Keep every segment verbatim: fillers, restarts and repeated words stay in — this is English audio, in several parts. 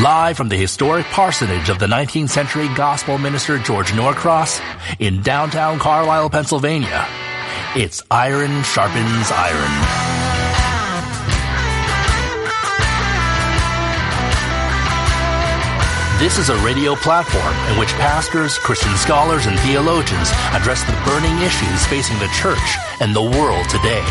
Live from the historic parsonage of the nineteenth century gospel minister George Norcross in downtown Carlisle, Pennsylvania, it's Iron Sharpens Iron. This is a radio platform in which pastors, Christian scholars, and theologians address the burning issues facing the church and the world today.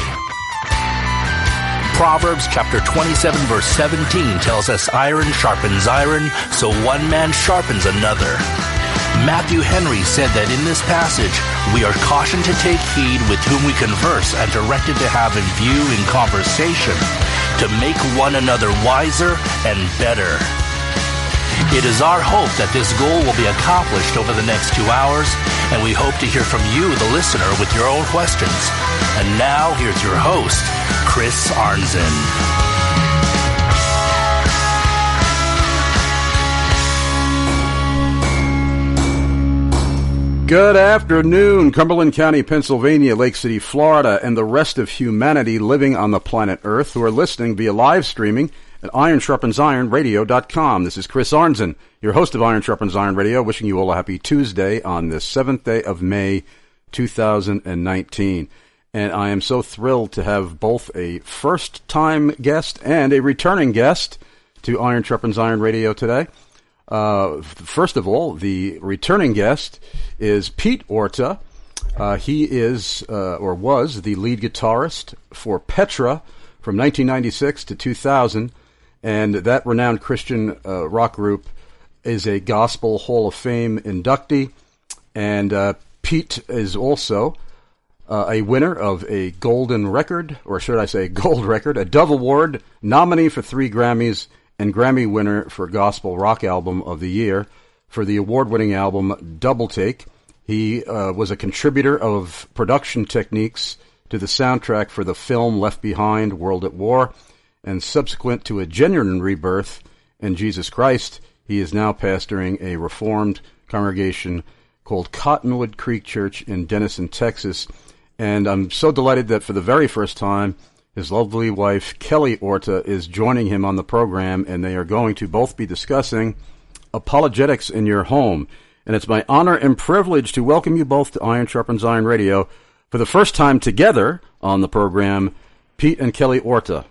Proverbs chapter twenty-seven verse seventeen tells us iron sharpens iron, so one man sharpens another. Matthew Henry said that in this passage, we are cautioned to take heed with whom we converse and directed to have in view in conversation to make one another wiser and better. It is our hope that this goal will be accomplished over the next two hours, and we hope to hear from you, the listener, with your own questions. And now, here's your host, Chris Arnzen. Good afternoon, Cumberland County, Pennsylvania, Lake City, Florida, and the rest of humanity living on the planet Earth who are listening via live streaming at iron sharpens iron radio dot com. This is Chris Arnzen, your host of Iron Sharpens Iron Radio, wishing you all a happy Tuesday on this seventh day of May, two thousand nineteen. And I am so thrilled to have both a first-time guest and a returning guest to Iron Sharpens Iron Radio today. Uh, first of all, the returning guest is Pete Orta. Uh, he is, uh, or was, the lead guitarist for Petra from nineteen ninety-six to two thousand. And that renowned Christian uh, rock group is a Gospel Hall of Fame inductee. And uh, Pete is also uh, a winner of a golden record, or should I say gold record, a Dove Award, nominee for three Grammys, and Grammy winner for Gospel Rock Album of the Year for the award-winning album Double Take. He uh, was a contributor of production techniques to the soundtrack for the film Left Behind, World at War, and subsequent to a genuine rebirth in Jesus Christ, he is now pastoring a Reformed congregation called Cottonwood Creek Church in Denison, Texas. And I'm so delighted that for the very first time, his lovely wife, Kelly Orta, is joining him on the program, and they are going to both be discussing apologetics in your home. And it's my honor and privilege to welcome you both to Iron Sharpens Iron Radio for the first time together on the program, Pete and Kelly Orta.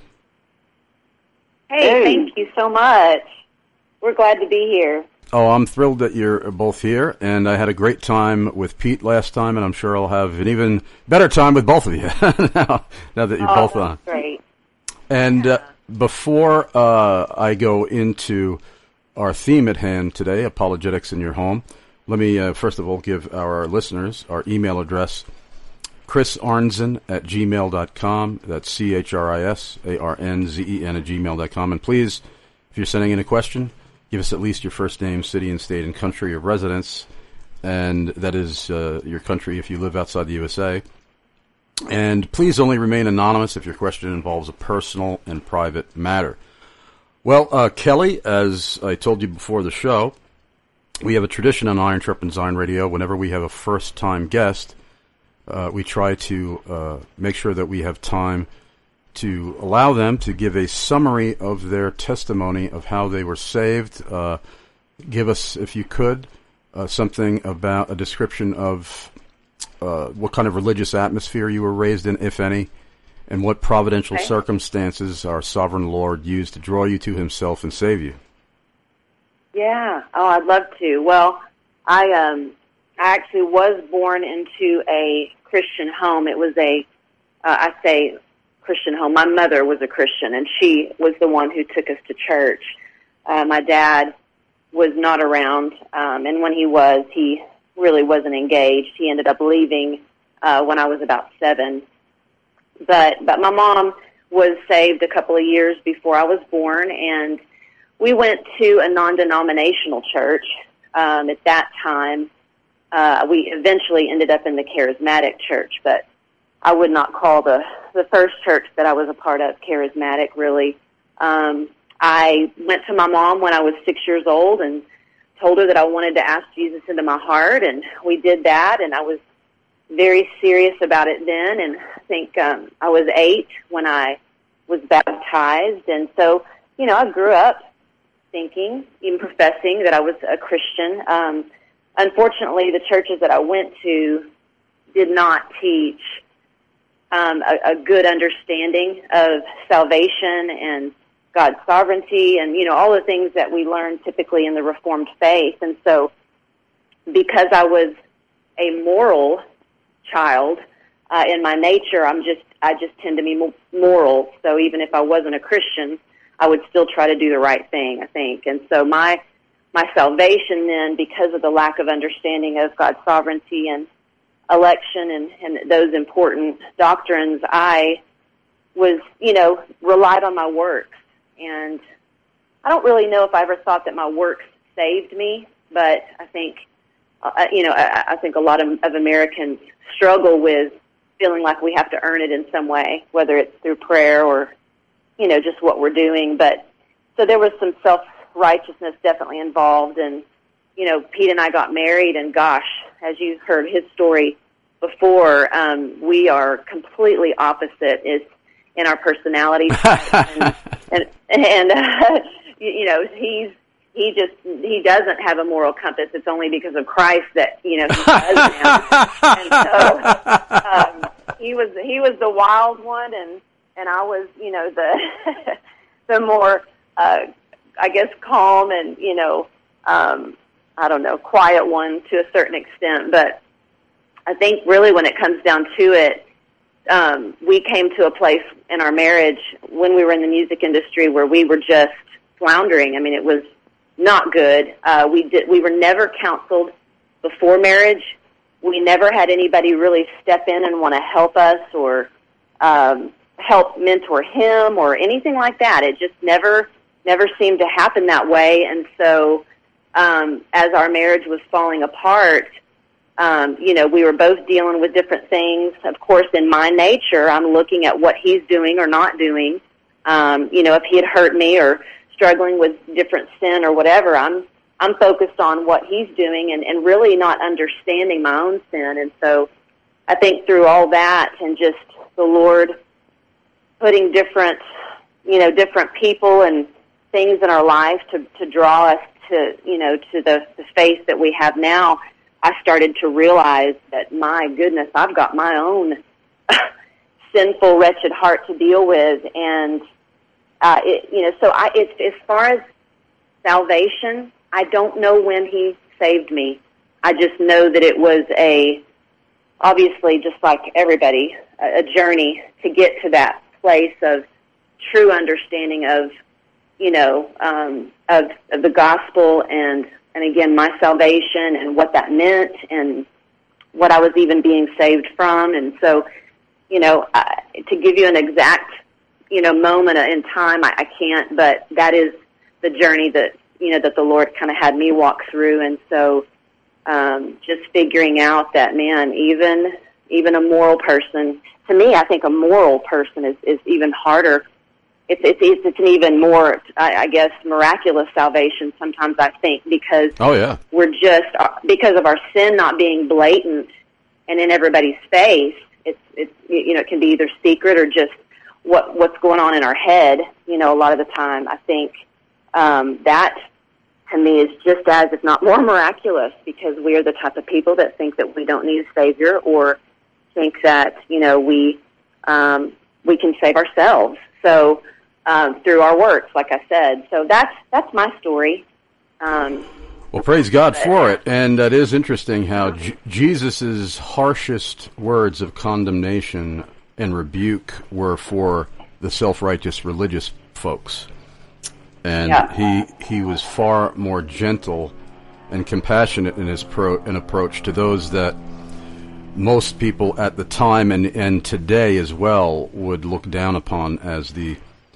Hey, hey, thank you so much. We're glad to be here. Oh, I'm thrilled that you're both here, and I had a great time with Pete last time, and I'm sure I'll have an even better time with both of you now, now that you're oh, both on. That's great. And uh, before uh, I go into our theme at hand today, apologetics in your home, let me uh, first of all give our listeners our email address, Chris Arnzen at gmail dot com. That's C H R I S A R N Z E N at gmail dot com. And please, if you're sending in a question, give us at least your first name, city and state, and country of residence. And that is uh, your country if you live outside the U S A. And please only remain anonymous if your question involves a personal and private matter. Well, uh, Kelly, as I told you before the show, we have a tradition on Iron Sharpens Iron Radio. Whenever we have a first-time guest, Uh, we try to uh, make sure that we have time to allow them to give a summary of their testimony of how they were saved. Uh, give us, if you could, uh, something about a description of uh, what kind of religious atmosphere you were raised in, if any, and what providential okay. circumstances our sovereign Lord used to draw you to himself and save you. Yeah. Oh, I'd love to. Well, I um, I actually was born into a Christian home. It was a, uh, I say Christian home. My mother was a Christian, and she was the one who took us to church. Uh, my dad was not around, um, and when he was, he really wasn't engaged. He ended up leaving uh, when I was about seven. But but my mom was saved a couple of years before I was born, and we went to a non-denominational church. Um, at that time, uh, we eventually ended up in the Charismatic Church, but I would not call the, the first church that I was a part of charismatic, really. Um, I went to my mom when I was six years old and told her that I wanted to ask Jesus into my heart, and we did that, and I was very serious about it then, and I think um, I was eight when I was baptized, and so, you know, I grew up thinking, even professing that I was a Christian. Um, unfortunately, the churches that I went to did not teach um, a, a good understanding of salvation and God's sovereignty and, you know, all the things that we learn typically in the Reformed faith. And so because I was a moral child uh, in my nature, I'm just, I just tend to be moral. So even if I wasn't a Christian, I would still try to do the right thing, I think. And so my, my salvation then, because of the lack of understanding of God's sovereignty and election and, and those important doctrines, I was, you know, relied on my works. And I don't really know if I ever thought that my works saved me, but I think, uh, you know, I, I think a lot of, of Americans struggle with feeling like we have to earn it in some way, whether it's through prayer or, you know, just what we're doing. But so there was some self-righteousness definitely involved. And, you know, Pete and I got married, and gosh, as you heard his story before, um, we are completely opposite is in our personalities. and, and, and uh, you, you know, he's, he just, he doesn't have a moral compass. It's only because of Christ that, you know, he does now. And so, um, he was, he was the wild one, and, and I was, you know, the, the more, uh, I guess, calm and, you know, um, I don't know, quiet one to a certain extent. But I think really when it comes down to it, um, we came to a place in our marriage when we were in the music industry where we were just floundering. I mean, it was not good. Uh, we did, we were never counseled before marriage. We never had anybody really step in and want to help us or um, help mentor him or anything like that. It just never, never seemed to happen that way. And so, um, as our marriage was falling apart, um, you know, we were both dealing with different things. Of course, in my nature, I'm looking at what he's doing or not doing. Um, you know, if he had hurt me or struggling with different sin or whatever, I'm I'm focused on what he's doing and, and really not understanding my own sin. And so I think through all that and just the Lord putting different, you know, different people and things in our life to, to draw us to, you know, to the, the faith that we have now, I started to realize that, my goodness, I've got my own sinful, wretched heart to deal with. And, uh, it, you know, so I, it's, as far as salvation, I don't know when he saved me. I just know that it was a, obviously, just like everybody, a, a journey to get to that place of true understanding of, you know, um, of, of the gospel and, and again, my salvation and what that meant and what I was even being saved from. And so, you know, uh, to give you an exact, you know, moment in time, I, I can't, but that is the journey that, you know, that the Lord kind of had me walk through. And so, um, just figuring out that, man, even, even a moral person, to me, I think a moral person is, is even harder. It's, it's, it's, it's an even more, I, I guess, miraculous salvation sometimes, I think, because oh, yeah. we're just, because of our sin not being blatant and in everybody's face, it's, it's, you know, it can be either secret or just what, what's going on in our head, you know, a lot of the time. I think, um, that to me is just as, if not more miraculous, because we are the type of people that think that we don't need a Savior or think that, you know, we, um, we can save ourselves. So, Um, through our works, like I said. So that's that's my story. Um, well, praise God for it. And it is interesting how J- Jesus' harshest words of condemnation and rebuke were for the self-righteous religious folks. And yeah. he he was far more gentle and compassionate in his pro- in approach to those that most people at the time and, and today as well would look down upon as the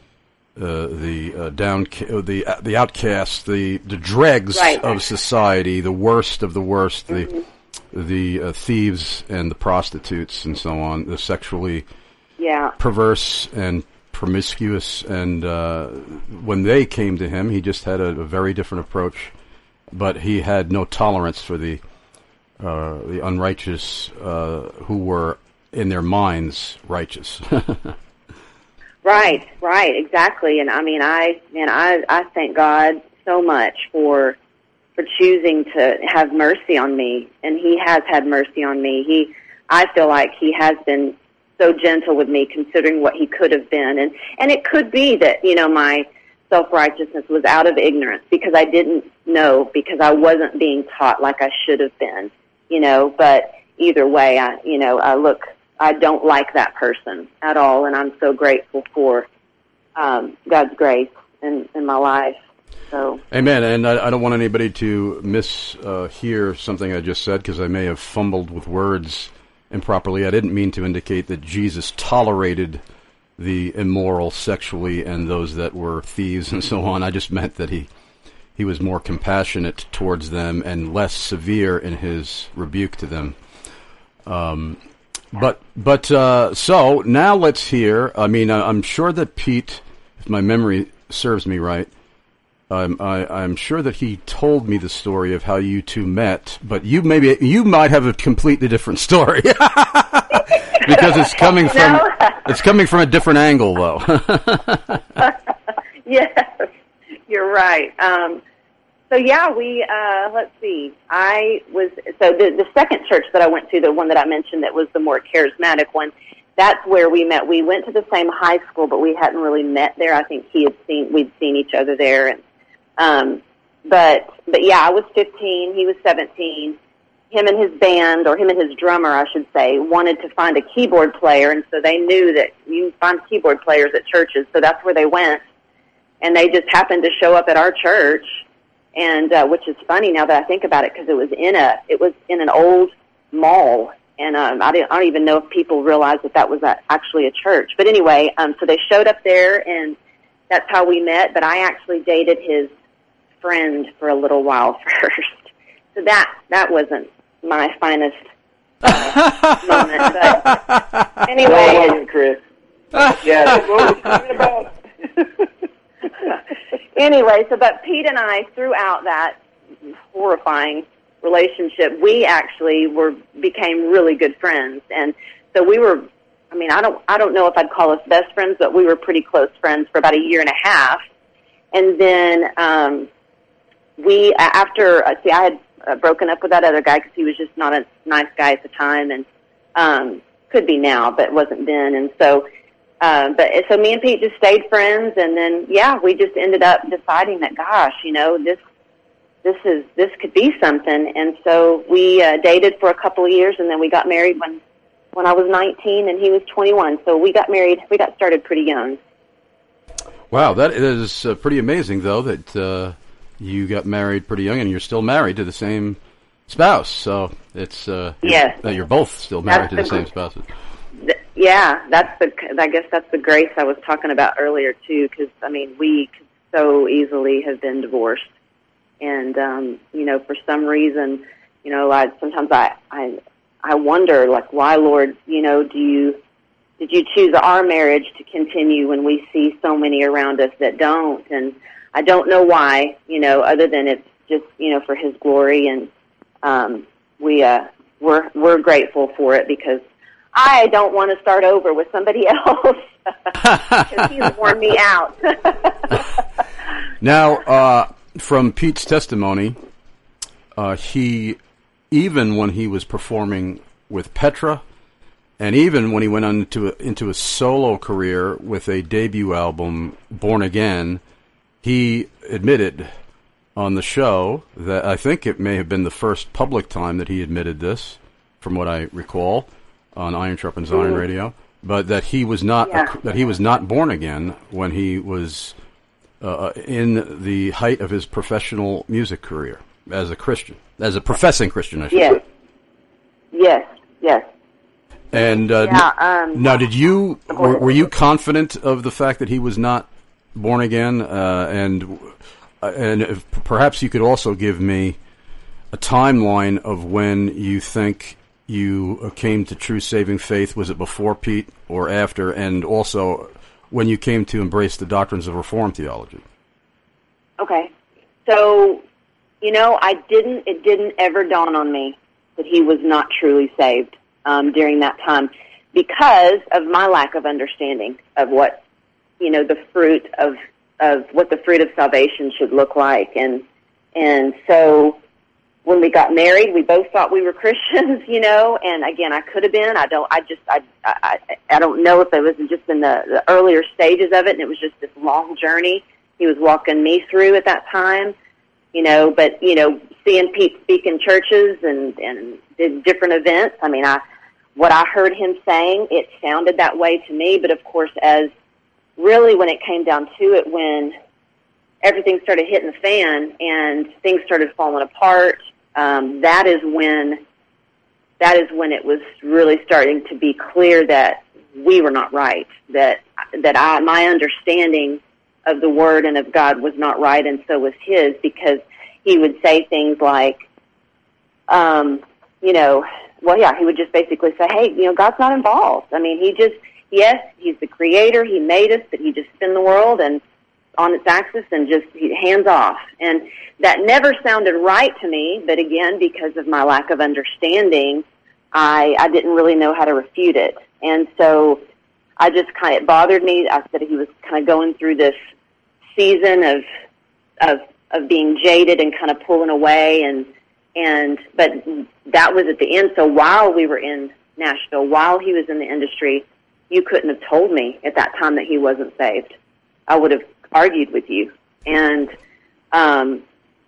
Uh, the uh, down, uh, the uh, the outcasts, the the dregs right. of society, the worst of the worst, mm-hmm. the the uh, thieves and the prostitutes and so on, the sexually yeah. perverse and promiscuous. And uh, when they came to him, he just had a, a very different approach, but he had no tolerance for the uh, the unrighteous uh, who were in their minds righteous. Right, right, exactly. And I mean, I, man, I, I thank God so much for for choosing to have mercy on me, and he has had mercy on me. He, I feel like he has been so gentle with me, considering what he could have been, and and it could be that, you know, my self-righteousness was out of ignorance because I didn't know, because I wasn't being taught like I should have been, you know. But either way, I, you know, I look, I don't like that person at all, and I'm so grateful for um, God's grace in, in my life. So. Amen. And I, I don't want anybody to mishear uh, something I just said, because I may have fumbled with words improperly. I didn't mean to indicate that Jesus tolerated the immoral sexually and those that were thieves and so on. I just meant that he he was more compassionate towards them and less severe in his rebuke to them. Um, but but uh, so now let's hear. I mean, I'm sure that Pete, if my memory serves me right, I'm I, I'm sure that he told me the story of how you two met. But you maybe you might have a completely different story. Because it's coming from No. it's coming from a different angle, though. Yes, you're right. Um, so yeah, we uh, let's see. I was so the the second church that I went to, the one that I mentioned that was the more charismatic one. That's where we met. We went to the same high school, but we hadn't really met there. I think he had seen we'd seen each other there, and um, but but yeah, I was fifteen. He was seventeen. Him and his band, or him and his drummer, I should say, wanted to find a keyboard player, and so they knew that you find keyboard players at churches, so that's where they went. And they just happened to show up at our church, and uh, which is funny now that I think about it, because it was in a it was in an old mall, and um, I, didn't, I don't even know if people realized that that was a, actually a church. But anyway, um, so they showed up there, and that's how we met. But I actually dated his friend for a little while first, so that that wasn't my finest uh, moment. But anyway, No, it wasn't, Chris. Yeah, what were we talking about? Anyway, so but Pete and I, throughout that horrifying relationship, we actually were became really good friends, and so we were. I mean, I don't, I don't know if I'd call us best friends, but we were pretty close friends for about a year and a half, and then um, we after uh, see, I had. Uh, broken up with that other guy because he was just not a nice guy at the time, and um, could be now, but wasn't then. And so, uh, but so me and Pete just stayed friends, and then yeah, we just ended up deciding that, gosh, you know, this this is this could be something. And so we uh, dated for a couple of years, and then we got married when when I was nineteen and he was twenty-one. So we got married. We got started pretty young. Wow, that is uh, pretty amazing, though, that. Uh You got married pretty young, and you're still married to the same spouse. So it's uh, yes, that you're both still married that's to the, the same spouses. Th- yeah, that's the. I guess that's the grace I was talking about earlier too. Because I mean, we could so easily have been divorced, and um, you know, for some reason, you know, I sometimes I I I wonder, like, why, Lord, you know, do you did you choose our marriage to continue when we see so many around us that don't? And I don't know why, you know, other than it's just, you know, for His glory, and um, we uh, we're we're grateful for it, because I don't want to start over with somebody else, because He's worn me out. Now, uh, from Pete's testimony, uh, he even when he was performing with Petra, and even when he went on into a, into a solo career with a debut album, Born Again, he admitted on the show that, I think it may have been the first public time that he admitted this, from what I recall, on Iron Sharpens Iron Mm. Radio, but that he was not Yeah. a, that he was not born again when he was uh, in the height of his professional music career as a Christian, as a professing Christian, I should Yes, say. yes, yes. And uh, Yeah, n- um, now, did you were, were you confident of the fact that he was not born again? Uh, and uh, and if, perhaps you could also give me a timeline of when you think you uh, came to true saving faith. Was it before Pete or after? And also when you came to embrace the doctrines of Reformed theology. Okay. So, you know, I didn't, it didn't ever dawn on me that he was not truly saved um, during that time, because of my lack of understanding of what, you know, the fruit of of what the fruit of salvation should look like. And and so when we got married, we both thought we were Christians, you know, and again, I could have been. I don't, I just, I, I, I don't know if it was just in the, the earlier stages of it, and it was just this long journey he was walking me through at that time, you know, but, you know, seeing Pete speak in churches and, and did different events, I mean, I, what I heard him saying, it sounded that way to me, but of course, as really when it came down to it, when everything started hitting the fan and things started falling apart, Um, that is when that is when it was really starting to be clear that we were not right. That that I my understanding of the Word and of God was not right, and so was his, because he would say things like, um, you know, well, yeah, he would just basically say, "Hey, you know, God's not involved." I mean, he just yes, he's the Creator, he made us, but he just spin the world and on its axis and just hands off. And that never sounded right to me, but again, because of my lack of understanding, I, I didn't really know how to refute it. And so I just kind of, it bothered me. I said he was kind of going through this season of, of, of being jaded and kind of pulling away. And, and, but that was at the end. So while we were in Nashville, while he was in the industry, you couldn't have told me at that time that he wasn't saved. I would have argued with you. And um,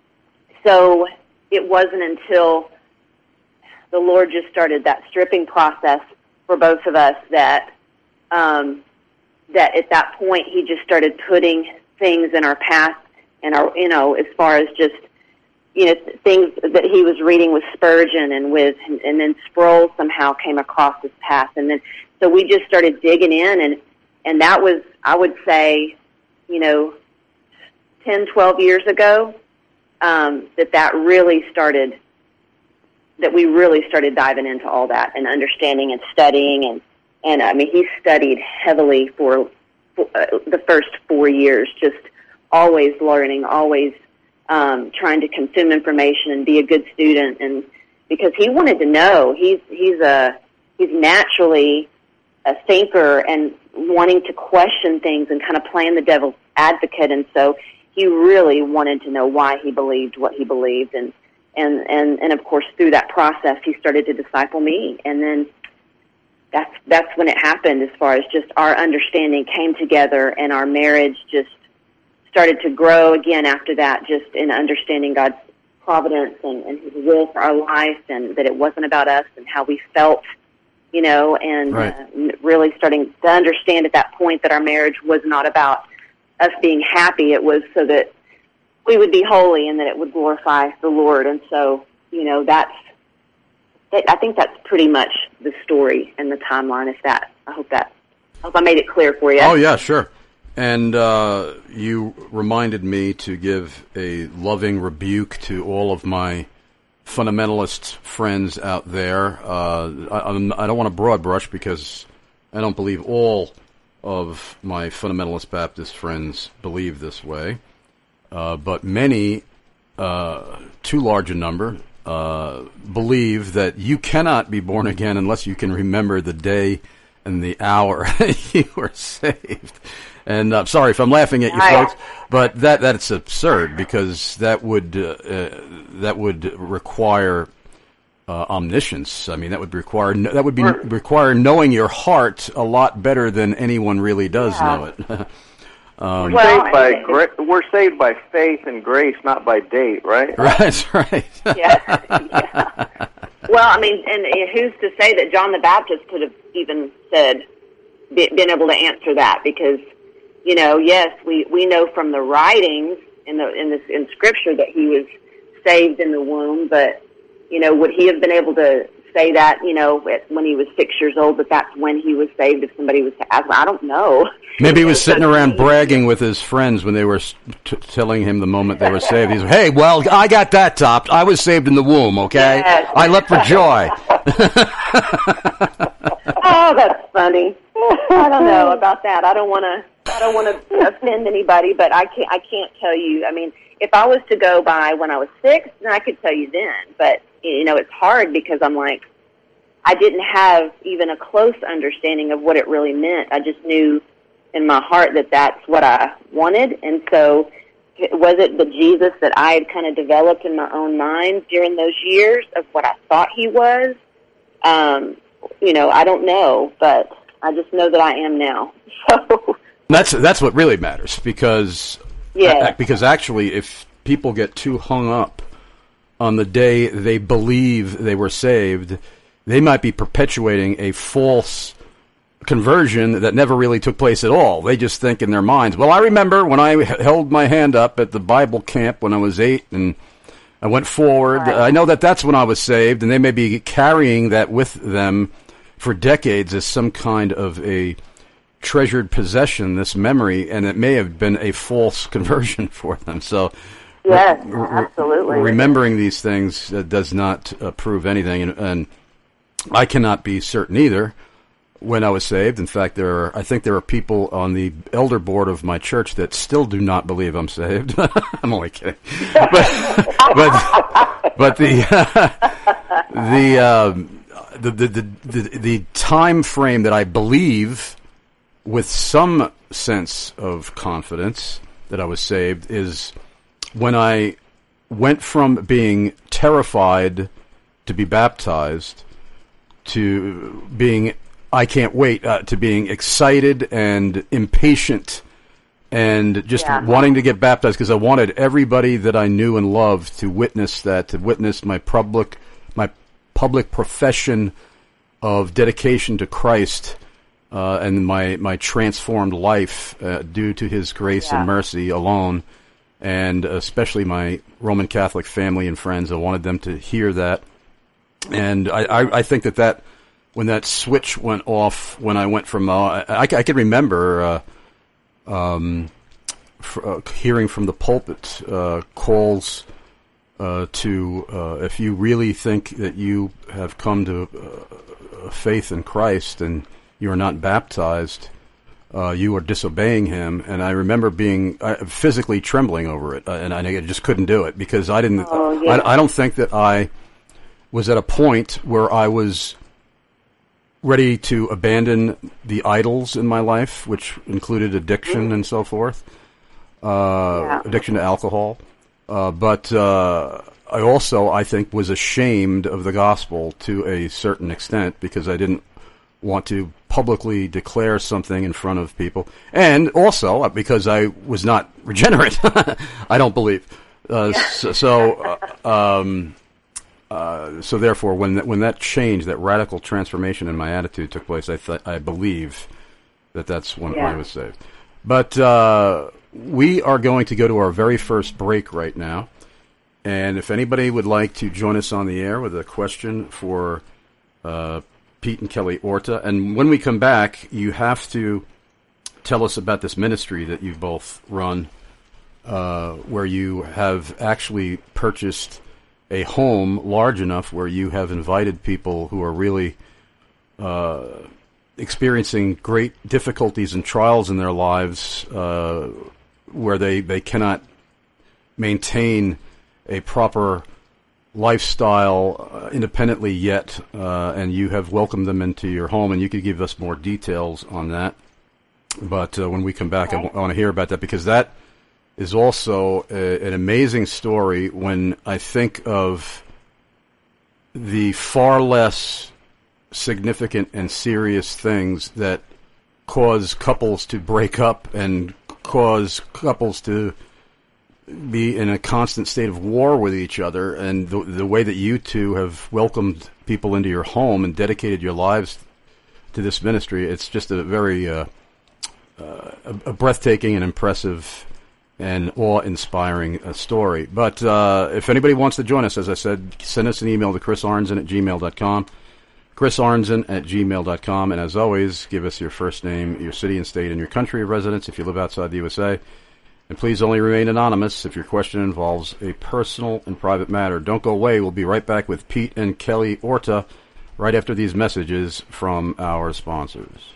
so it wasn't until the Lord just started that stripping process for both of us that um, that at that point he just started putting things in our path and our, you know, as far as just, you know, things that he was reading with Spurgeon and with, and, and then Sproul somehow came across his path. And then, so we just started digging in, and, and that was, I would say, you know, ten, twelve years ago, um, that that really started, that we really started diving into all that and understanding and studying. And, and I mean, he studied heavily for, for uh, the first four years, just always learning, always um, trying to consume information and be a good student. And because he wanted to know, he's, he's a, he's naturally a thinker and wanting to question things and kind of playing the devil's advocate. And so he really wanted to know why he believed what he believed. And, and, and, and of course, through that process, he started to disciple me. And then that's, that's when it happened, as far as just our understanding came together, and our marriage just started to grow again after that, just in understanding God's providence and, and his will for our life, and that it wasn't about us and how we felt, you know, and right. uh, really starting to understand at that point that our marriage was not about us being happy. It was so that we would be holy and that it would glorify the Lord. And so, you know, that's, I think that's pretty much the story and the timeline. If that, I hope that, I hope I made it clear for you. Oh, yeah, sure. And uh, you reminded me to give a loving rebuke to all of my fundamentalist friends out there. Uh, I, I don't want to broad brush, because I don't believe all of my fundamentalist Baptist friends believe this way. Uh, but many, uh, too large a number, uh, believe that you cannot be born again unless you can remember the day and the hour you were saved. And I'm uh, sorry if I'm laughing at you folks, but that that's absurd, because that would uh, uh, that would require uh, omniscience. I mean, that would require that would be require knowing your heart a lot better than anyone really does yeah. know it. um, we're, saved by gra- we're saved by faith and grace, not by date, right? Right, that's right. yeah. yeah. Well, I mean, and who's to say that John the Baptist could have even said, been able to answer that? Because, you know, yes, we, we know from the writings in the in this in Scripture that he was saved in the womb, but, you know, would he have been able to say that, you know, when he was six years old, that that's when he was saved, if somebody was to ask? I don't know. Maybe he was sitting around bragging with his friends when they were t- telling him the moment they were saved. He's like, hey, well, I got that topped. I was saved in the womb, okay? Yes. I leapt for joy. Oh, that's funny. I don't know about that. I don't want to. I don't want to offend anybody, but I can't. I can't tell you. I mean, if I was to go by when I was six, then I could tell you then. But you know, it's hard because I'm like, I didn't have even a close understanding of what it really meant. I just knew in my heart that that's what I wanted. And so was it the Jesus that I had kind of developed in my own mind during those years of what I thought he was? Um, you know, I don't know, but I just know that I am now. So that's that's what really matters, because yeah. because actually, if people get too hung up on the day they believe they were saved, they might be perpetuating a false conversion that never really took place at all. They just think in their minds, well, I remember when I held my hand up at the Bible camp when I was eight and I went forward. Right. I know that that's when I was saved, and they may be carrying that with them for decades as some kind of a treasured possession, this memory, and it may have been a false conversion for them. So yes, re- absolutely. Remembering these things uh, does not uh, prove anything, and, and I cannot be certain either when I was saved. In fact, there are, I think there are people on the elder board of my church that still do not believe I'm saved. I'm only kidding. But but, but the uh, the, um, the, the the the the time frame that I believe with some sense of confidence that I was saved is when I went from being terrified to be baptized to being I can't wait uh, to being excited and impatient and just yeah. wanting to get baptized, because I wanted everybody that I knew and loved to witness that, to witness my public my public profession of dedication to Christ uh, and my, my transformed life uh, due to His grace yeah. and mercy alone, and especially my Roman Catholic family and friends. I wanted them to hear that, and I, I, I think that that when that switch went off, when I went from, uh, I, I can remember uh, um, f- uh, hearing from the pulpit uh, calls uh, to, uh, if you really think that you have come to uh, faith in Christ and you are not baptized, uh, you are disobeying Him. And I remember being uh, physically trembling over it, uh, and I just couldn't do it because I didn't. Oh, yeah. I, I don't think that I was at a point where I was ready to abandon the idols in my life, which included addiction and so forth, uh, yeah. addiction to alcohol. Uh, but uh, I also, I think, was ashamed of the gospel to a certain extent because I didn't want to publicly declare something in front of people. And also because I was not regenerate, I don't believe. Uh, so... so uh, um, Uh, so therefore, when that, when that change, that radical transformation in my attitude took place, I th- I believe that that's when yeah. I was saved. But uh, we are going to go to our very first break right now. And if anybody would like to join us on the air with a question for uh, Pete and Kelly Orta, and when we come back, you have to tell us about this ministry that you both run, uh, where you have actually purchased a home large enough where you have invited people who are really uh, experiencing great difficulties and trials in their lives, uh, where they, they cannot maintain a proper lifestyle uh, independently yet, uh, and you have welcomed them into your home, and you could give us more details on that. But uh, when we come back, okay. I, w- I want to hear about that, because that is also a, an amazing story when I think of the far less significant and serious things that cause couples to break up and cause couples to be in a constant state of war with each other, and the, the way that you two have welcomed people into your home and dedicated your lives to this ministry, it's just a very uh, uh, a, a breathtaking and impressive and awe-inspiring uh, story. But uh, if anybody wants to join us, as I said, send us an email to chris arnzen at gmail dot com, chris arnzen at gmail dot com, and as always, give us your first name, your city and state, and your country of residence if you live outside the U S A. And please only remain anonymous if your question involves a personal and private matter. Don't go away. We'll be right back with Pete and Kelly Orta right after these messages from our sponsors.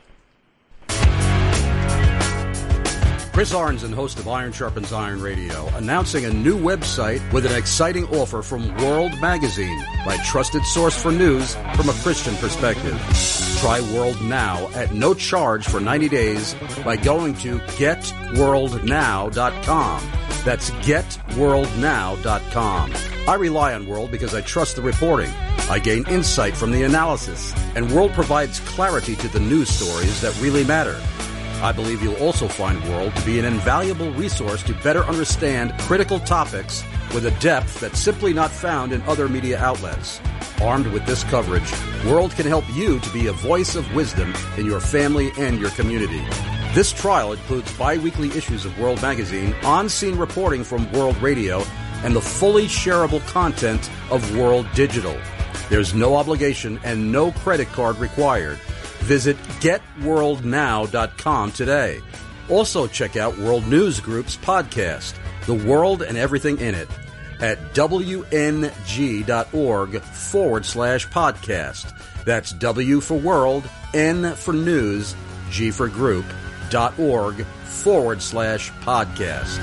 Chris Arnzen, host of Iron Sharpens Iron Radio, announcing a new website with an exciting offer from World Magazine, my trusted source for news from a Christian perspective. Try World Now at no charge for ninety days by going to get world now dot com. That's get world now dot com. I rely on World because I trust the reporting. I gain insight from the analysis, and World provides clarity to the news stories that really matter. I believe you'll also find World to be an invaluable resource to better understand critical topics with a depth that's simply not found in other media outlets. Armed with this coverage, World can help you to be a voice of wisdom in your family and your community. This trial includes bi-weekly issues of World Magazine, on-scene reporting from World Radio, and the fully shareable content of World Digital. There's no obligation and no credit card required. Visit get world now dot com today. Also check out World News Group's podcast, The World and Everything in It, at W N G dot org forward slash podcast. That's W for World, N for News, G for Group, dot org forward slash podcast.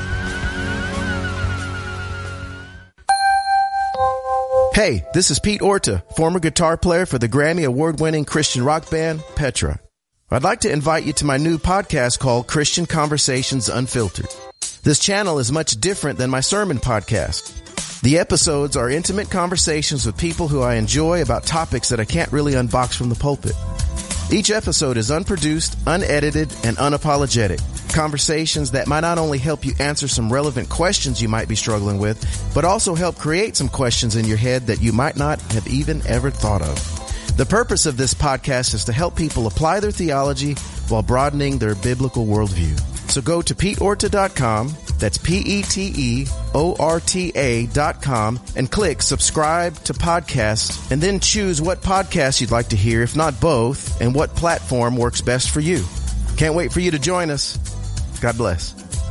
Hey, this is Pete Orta, former guitar player for the Grammy Award-winning Christian rock band, Petra. I'd like to invite you to my new podcast called Christian Conversations Unfiltered. This channel is much different than my sermon podcast. The episodes are intimate conversations with people who I enjoy about topics that I can't really unbox from the pulpit. Each episode is unproduced, unedited, and unapologetic. Conversations that might not only help you answer some relevant questions you might be struggling with, but also help create some questions in your head that you might not have even ever thought of. The purpose of this podcast is to help people apply their theology while broadening their biblical worldview. So go to pete orta dot com, that's P E T E O R T A dot com, and click subscribe to podcasts, and then choose what podcast you'd like to hear, if not both, and what platform works best for you. Can't wait for you to join us. God bless.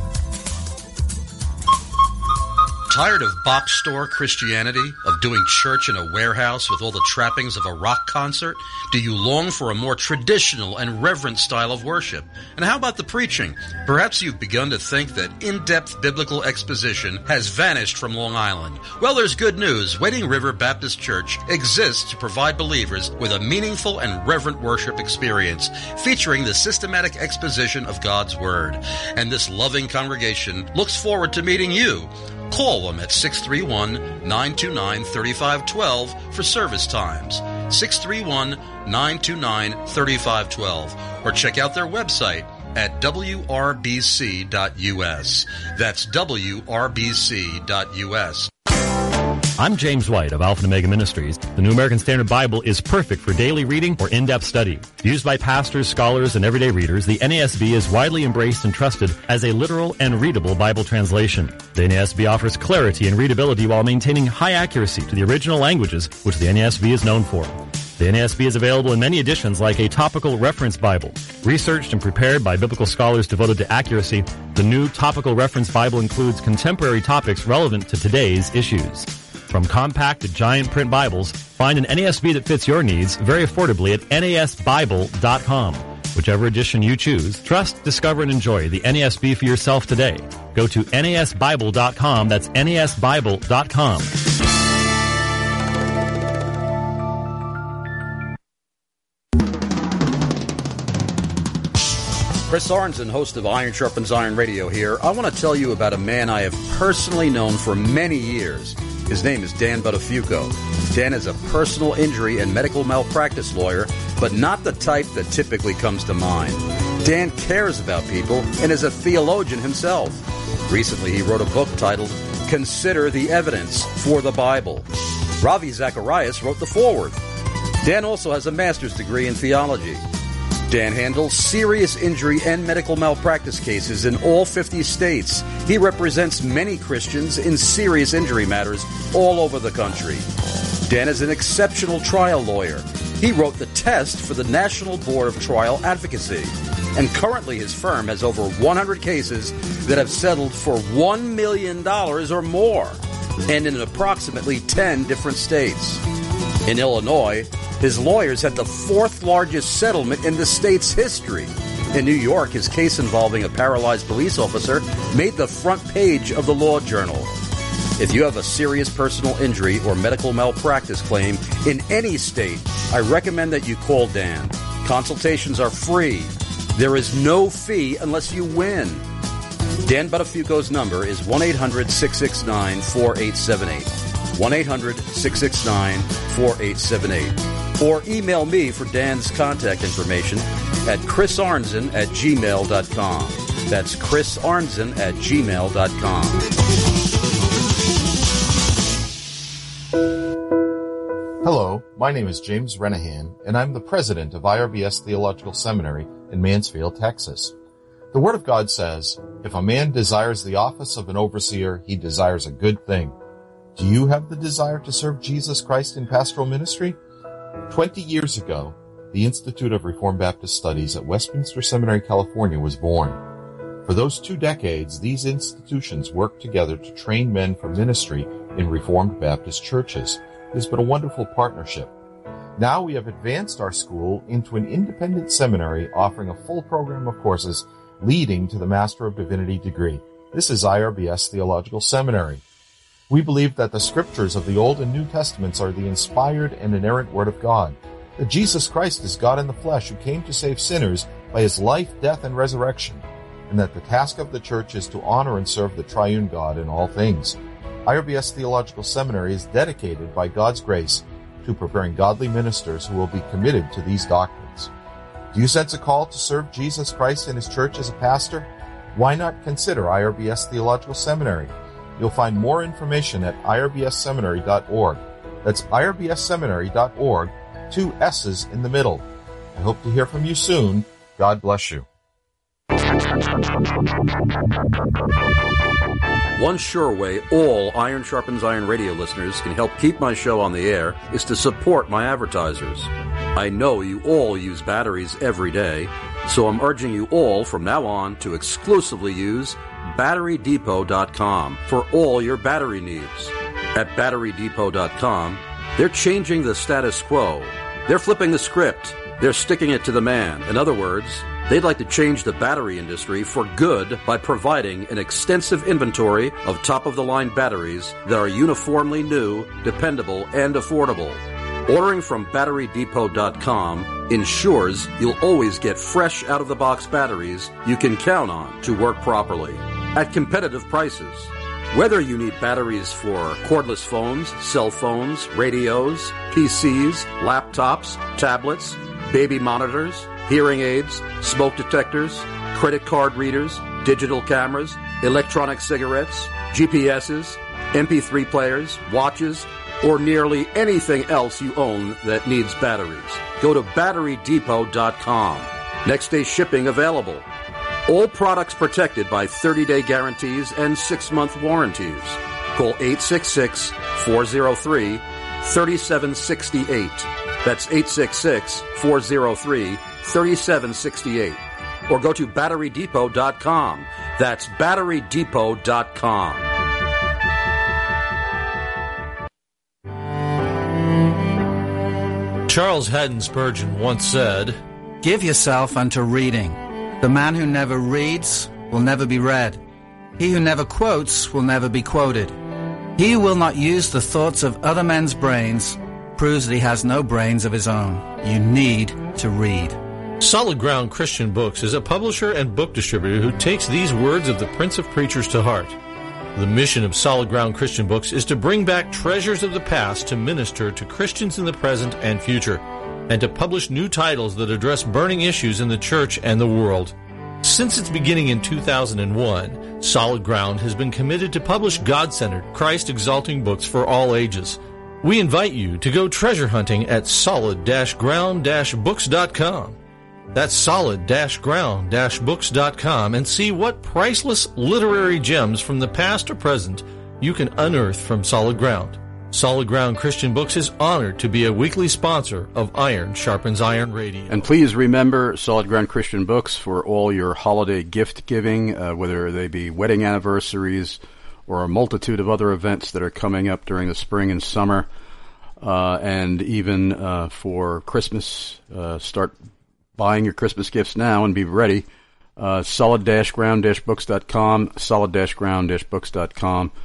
Tired of box store Christianity, of doing church in a warehouse with all the trappings of a rock concert? Do you long for a more traditional and reverent style of worship? And how about the preaching? Perhaps you've begun to think that in-depth biblical exposition has vanished from Long Island. Well, there's good news. Wading River Baptist Church exists to provide believers with a meaningful and reverent worship experience featuring the systematic exposition of God's Word. And this loving congregation looks forward to meeting you. Call them at six three one, nine two nine, three five one two for service times, six three one, nine two nine, three five one two, or check out their website at w r b c dot u s. That's w r b c dot u s. I'm James White of Alpha and Omega Ministries. The New American Standard Bible is perfect for daily reading or in-depth study. Used by pastors, scholars, and everyday readers, the N A S B is widely embraced and trusted as a literal and readable Bible translation. The N A S B offers clarity and readability while maintaining high accuracy to the original languages, which the N A S B is known for. The N A S B is available in many editions like a topical reference Bible. Researched and prepared by biblical scholars devoted to accuracy, the new topical reference Bible includes contemporary topics relevant to today's issues. From compact to giant print Bibles, find an N A S B that fits your needs very affordably at N A S Bible dot com. Whichever edition you choose, trust, discover, and enjoy the N A S B for yourself today. Go to N A S Bible dot com. That's N A S Bible dot com. Chris Sorensen, host of Iron Sharpens Iron Radio here. I want to tell you about a man I have personally known for many years. His name is Dan Buttafuoco. Dan is a personal injury and medical malpractice lawyer, but not the type that typically comes to mind. Dan cares about people and is a theologian himself. Recently, he wrote a book titled Consider the Evidence for the Bible. Ravi Zacharias wrote the foreword. Dan also has a master's degree in theology. Dan handles serious injury and medical malpractice cases in all fifty states. He represents many Christians in serious injury matters all over the country. Dan is an exceptional trial lawyer. He wrote the test for the National Board of Trial Advocacy. And currently his firm has over one hundred cases that have settled for one million dollars or more, and in approximately ten different states. In Illinois, his lawyers had the fourth largest settlement in the state's history. In New York, his case involving a paralyzed police officer made the front page of the Law Journal. If you have a serious personal injury or medical malpractice claim in any state, I recommend that you call Dan. Consultations are free. There is no fee unless you win. Dan Buttafuoco's number is one eight hundred six six nine four eight seven eight. one eight hundred six six nine four eight seven eight. Or email me for Dan's contact information at chris arnzen at gmail dot com. That's chris arnzen at gmail dot com. Hello, my name is James Renahan, and I'm the president of I R B S Theological Seminary in Mansfield, Texas. The Word of God says, if a man desires the office of an overseer, he desires a good thing. Do you have the desire to serve Jesus Christ in pastoral ministry? Twenty years ago, the Institute of Reformed Baptist Studies at Westminster Seminary, California was born. For those two decades, these institutions worked together to train men for ministry in Reformed Baptist churches. It has been a wonderful partnership. Now we have advanced our school into an independent seminary offering a full program of courses leading to the Master of Divinity degree. This is I R B S Theological Seminary. We believe that the scriptures of the Old and New Testaments are the inspired and inerrant Word of God, that Jesus Christ is God in the flesh who came to save sinners by his life, death, and resurrection, and that the task of the church is to honor and serve the triune God in all things. I R B S Theological Seminary is dedicated by God's grace to preparing godly ministers who will be committed to these doctrines. Do you sense a call to serve Jesus Christ in his church as a pastor? Why not consider I R B S Theological Seminary? You'll find more information at I R B S seminary dot org. That's I R B S seminary dot org, two S's in the middle. I hope to hear from you soon. God bless you. One sure way all Iron Sharpens Iron radio listeners can help keep my show on the air is to support my advertisers. I know you all use batteries every day, so I'm urging you all from now on to exclusively use battery depot dot com for all your battery needs. At battery depot dot com, they're changing the status quo. They're flipping the script. They're sticking it to the man. In other words, they'd like to change the battery industry for good by providing an extensive inventory of top-of-the-line batteries that are uniformly new, dependable, and affordable. Ordering from battery depot dot com ensures you'll always get fresh out-of-the-box batteries you can count on to work properly at competitive prices. Whether you need batteries for cordless phones, cell phones, radios, P Cs, laptops, tablets, baby monitors, hearing aids, smoke detectors, credit card readers, digital cameras, electronic cigarettes, G P S's, M P three players, watches, or nearly anything else you own that needs batteries, go to battery depot dot com. Next day shipping available. All products protected by thirty-day guarantees and six-month warranties. Call eight six six, four oh three, three seven six eight. That's eight six six, four oh three, three seven six eight. Or go to battery depot dot com. That's battery depot dot com. Charles Haddon Spurgeon once said, "Give yourself unto reading. The man who never reads will never be read. He who never quotes will never be quoted. He who will not use the thoughts of other men's brains proves that he has no brains of his own. You need to read." Solid Ground Christian Books is a publisher and book distributor who takes these words of the Prince of Preachers to heart. The mission of Solid Ground Christian Books is to bring back treasures of the past to minister to Christians in the present and future, and to publish new titles that address burning issues in the church and the world. Since its beginning in two thousand one, Solid Ground has been committed to publish God-centered, Christ-exalting books for all ages. We invite you to go treasure hunting at solid ground books dot com. That's solid ground books dot com and see what priceless literary gems from the past or present you can unearth from Solid Ground. Solid Ground Christian Books is honored to be a weekly sponsor of Iron Sharpens Iron Radio. And please remember Solid Ground Christian Books for all your holiday gift giving, uh, whether they be wedding anniversaries or a multitude of other events that are coming up during the spring and summer, uh, and even uh, for Christmas. Uh, start buying your Christmas gifts now and be ready. Uh, solid ground books dot com, solid ground books dot com.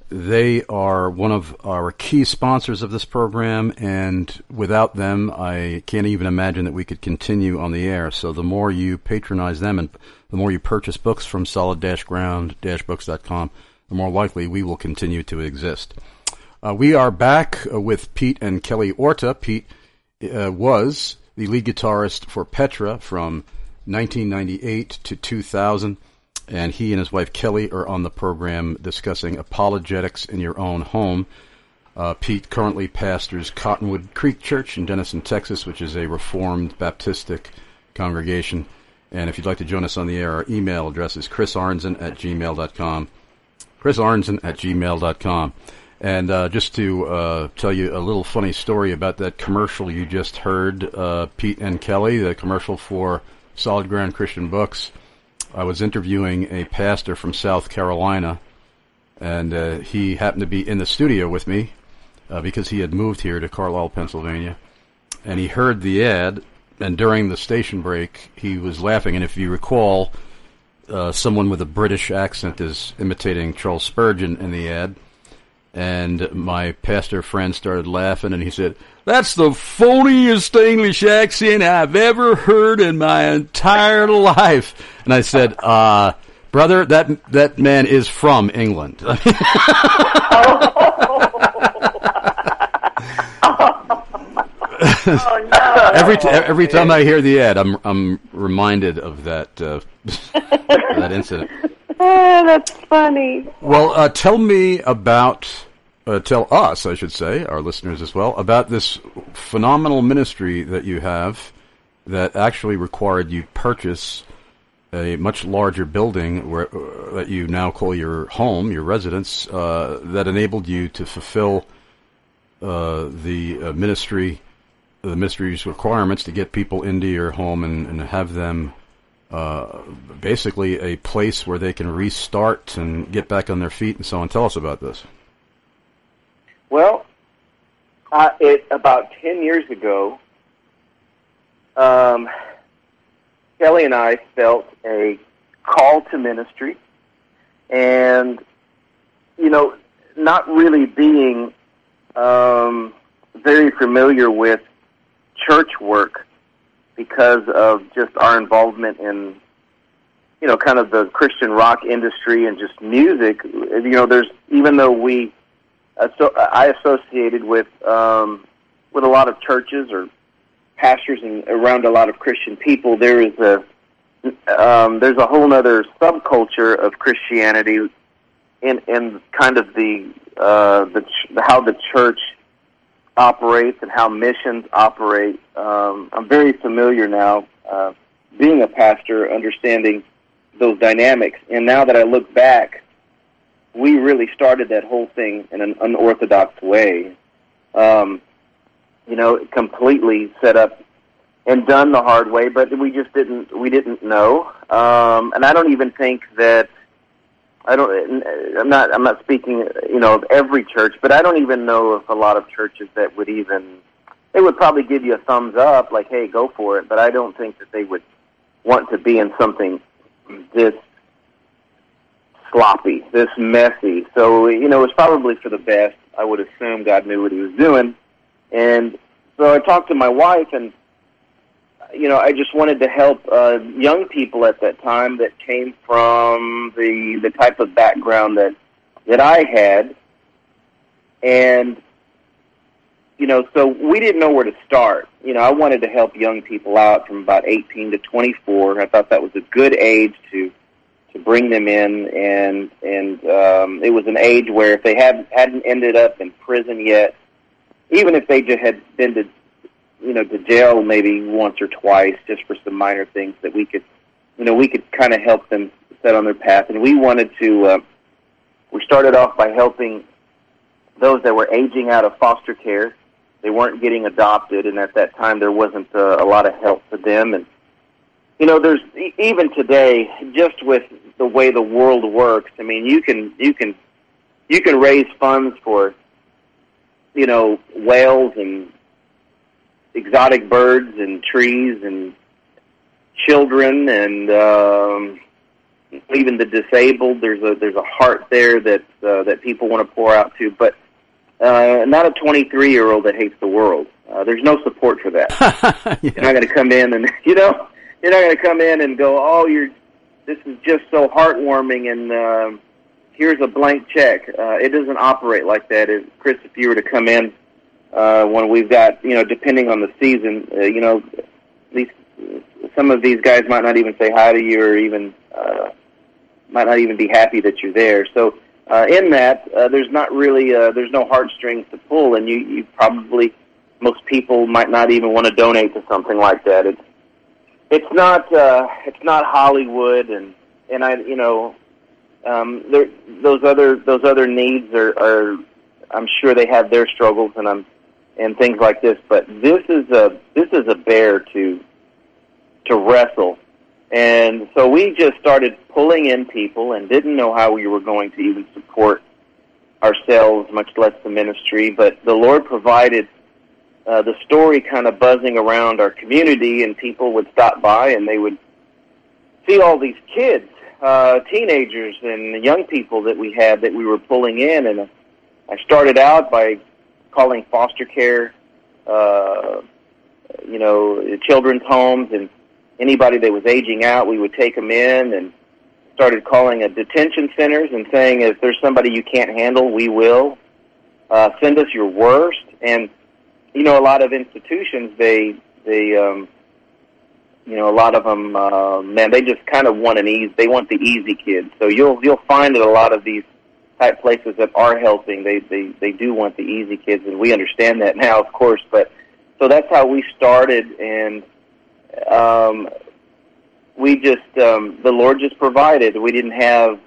they are one of our key sponsors of this program, and without them, I can't even imagine that we could continue on the air. So the more you patronize them and the more you purchase books from solid ground books dot com, the more likely we will continue to exist. Uh, we are back uh, with Pete and Kelly Orta. Pete uh, was the lead guitarist for Petra from nineteen ninety-eight to two thousand. And he and his wife Kelly are on the program discussing apologetics in your own home. Uh, Pete currently pastors Cottonwood Creek Church in Denison, Texas, which is a Reformed Baptistic congregation. And if you'd like to join us on the air, our email address is chris arnzen at gmail dot com. chris arnzen at gmail dot com. And uh, just to uh, tell you a little funny story about that commercial you just heard, uh, Pete and Kelly, the commercial for Solid Ground Christian Books. I was interviewing a pastor from South Carolina, and uh, he happened to be in the studio with me uh, because he had moved here to Carlisle, Pennsylvania, and he heard the ad, and during the station break, he was laughing. And if you recall, uh, someone with a British accent is imitating Charles Spurgeon in the ad, and my pastor friend started laughing, and he said, "That's the phoniest English accent I've ever heard in my entire life." And I said, uh, brother, that that man is from England. Oh, no. every t- every time I hear the ad, I'm I'm reminded of that uh, that incident. Oh, that's funny. Well, uh, tell me about, uh, tell us, I should say, our listeners as well, about this phenomenal ministry that you have that actually required you purchase a much larger building where, uh, that you now call your home, your residence, uh, that enabled you to fulfill uh, the uh, ministry, the ministry's requirements to get people into your home and, and have them Uh, basically a place where they can restart and get back on their feet and so on. Tell us about this. Well, uh, it about ten years ago, um, Kelly and I felt a call to ministry, and, you know, not really being um, very familiar with church work, because of just our involvement in, you know, kind of the Christian rock industry and just music. You know, there's, even though we, uh, so I associated with um, with a lot of churches or pastors and around a lot of Christian people, there is a um, there's a whole other subculture of Christianity in in kind of the uh, the how the church operates and how missions operate. Um, I'm very familiar now, uh, being a pastor, understanding those dynamics. And now that I look back, we really started that whole thing in an unorthodox way. Um, you know, completely set up and done the hard way, but we just didn't, we didn't know. Um, and I don't even think that, I don't. I'm not. I'm not speaking, you know, of every church, but I don't even know of a lot of churches that would even. They would probably give you a thumbs up, like, "Hey, go for it." But I don't think that they would want to be in something this sloppy, this messy. So, you know, it was probably for the best. I would assume God knew what He was doing, and so I talked to my wife, and you know, I just wanted to help uh, young people at that time that came from the the type of background that that I had, and you know, so we didn't know where to start. You know, I wanted to help young people out from about eighteen to twenty-four. I thought that was a good age to to bring them in, and and um, it was an age where if they hadn't hadn't ended up in prison yet, even if they just had been to you know, to jail maybe once or twice just for some minor things, that we could, you know, we could kind of help them set on their path. And we wanted to, uh, we started off by helping those that were aging out of foster care. They weren't getting adopted, and at that time there wasn't uh, a lot of help for them. And, you know, there's, even today, just with the way the world works, I mean, you can, you can, you can raise funds for, you know, whales and exotic birds and trees and children and um, even the disabled. There's a there's a heart there that uh, that people want to pour out to, but uh, not a twenty-three-year-old that hates the world. Uh, there's no support for that. Yeah. You're not going to come in and you know you're not going to come in and go, oh, you're this is just so heartwarming, and uh, here's a blank check. Uh, it doesn't operate like that. If, Chris, if you were to come in uh, when we've got, you know, depending on the season, uh, you know, these some of these guys might not even say hi to you, or even uh, might not even be happy that you're there. So uh, in that, uh, there's not really uh, there's no heartstrings to pull, and you, you probably most people might not even want to donate to something like that. It's it's not uh, it's not Hollywood, and and I you know. Um, there, those other those other needs are, are, I'm sure they have their struggles and I'm and things like this. But this is a this is a bear to to wrestle, and so we just started pulling in people and didn't know how we were going to even support ourselves, much less the ministry. But the Lord provided uh, the story kind of buzzing around our community, and people would stop by and they would see all these kids. Uh, teenagers and young people that we had that we were pulling in, and I started out by calling foster care, uh, you know, children's homes, and anybody that was aging out, we would take them in, and started calling a detention centers and saying, if there's somebody you can't handle, we will. Uh, send us your worst. And, you know, a lot of institutions, they, they, um, You know, a lot of them, uh, man, they just kind of want an easy. They want the easy kids. So you'll you'll find that a lot of these type places that are helping, they they they do want the easy kids, and we understand that now, of course. But so that's how we started, and um, we just um, the Lord just provided. We didn't have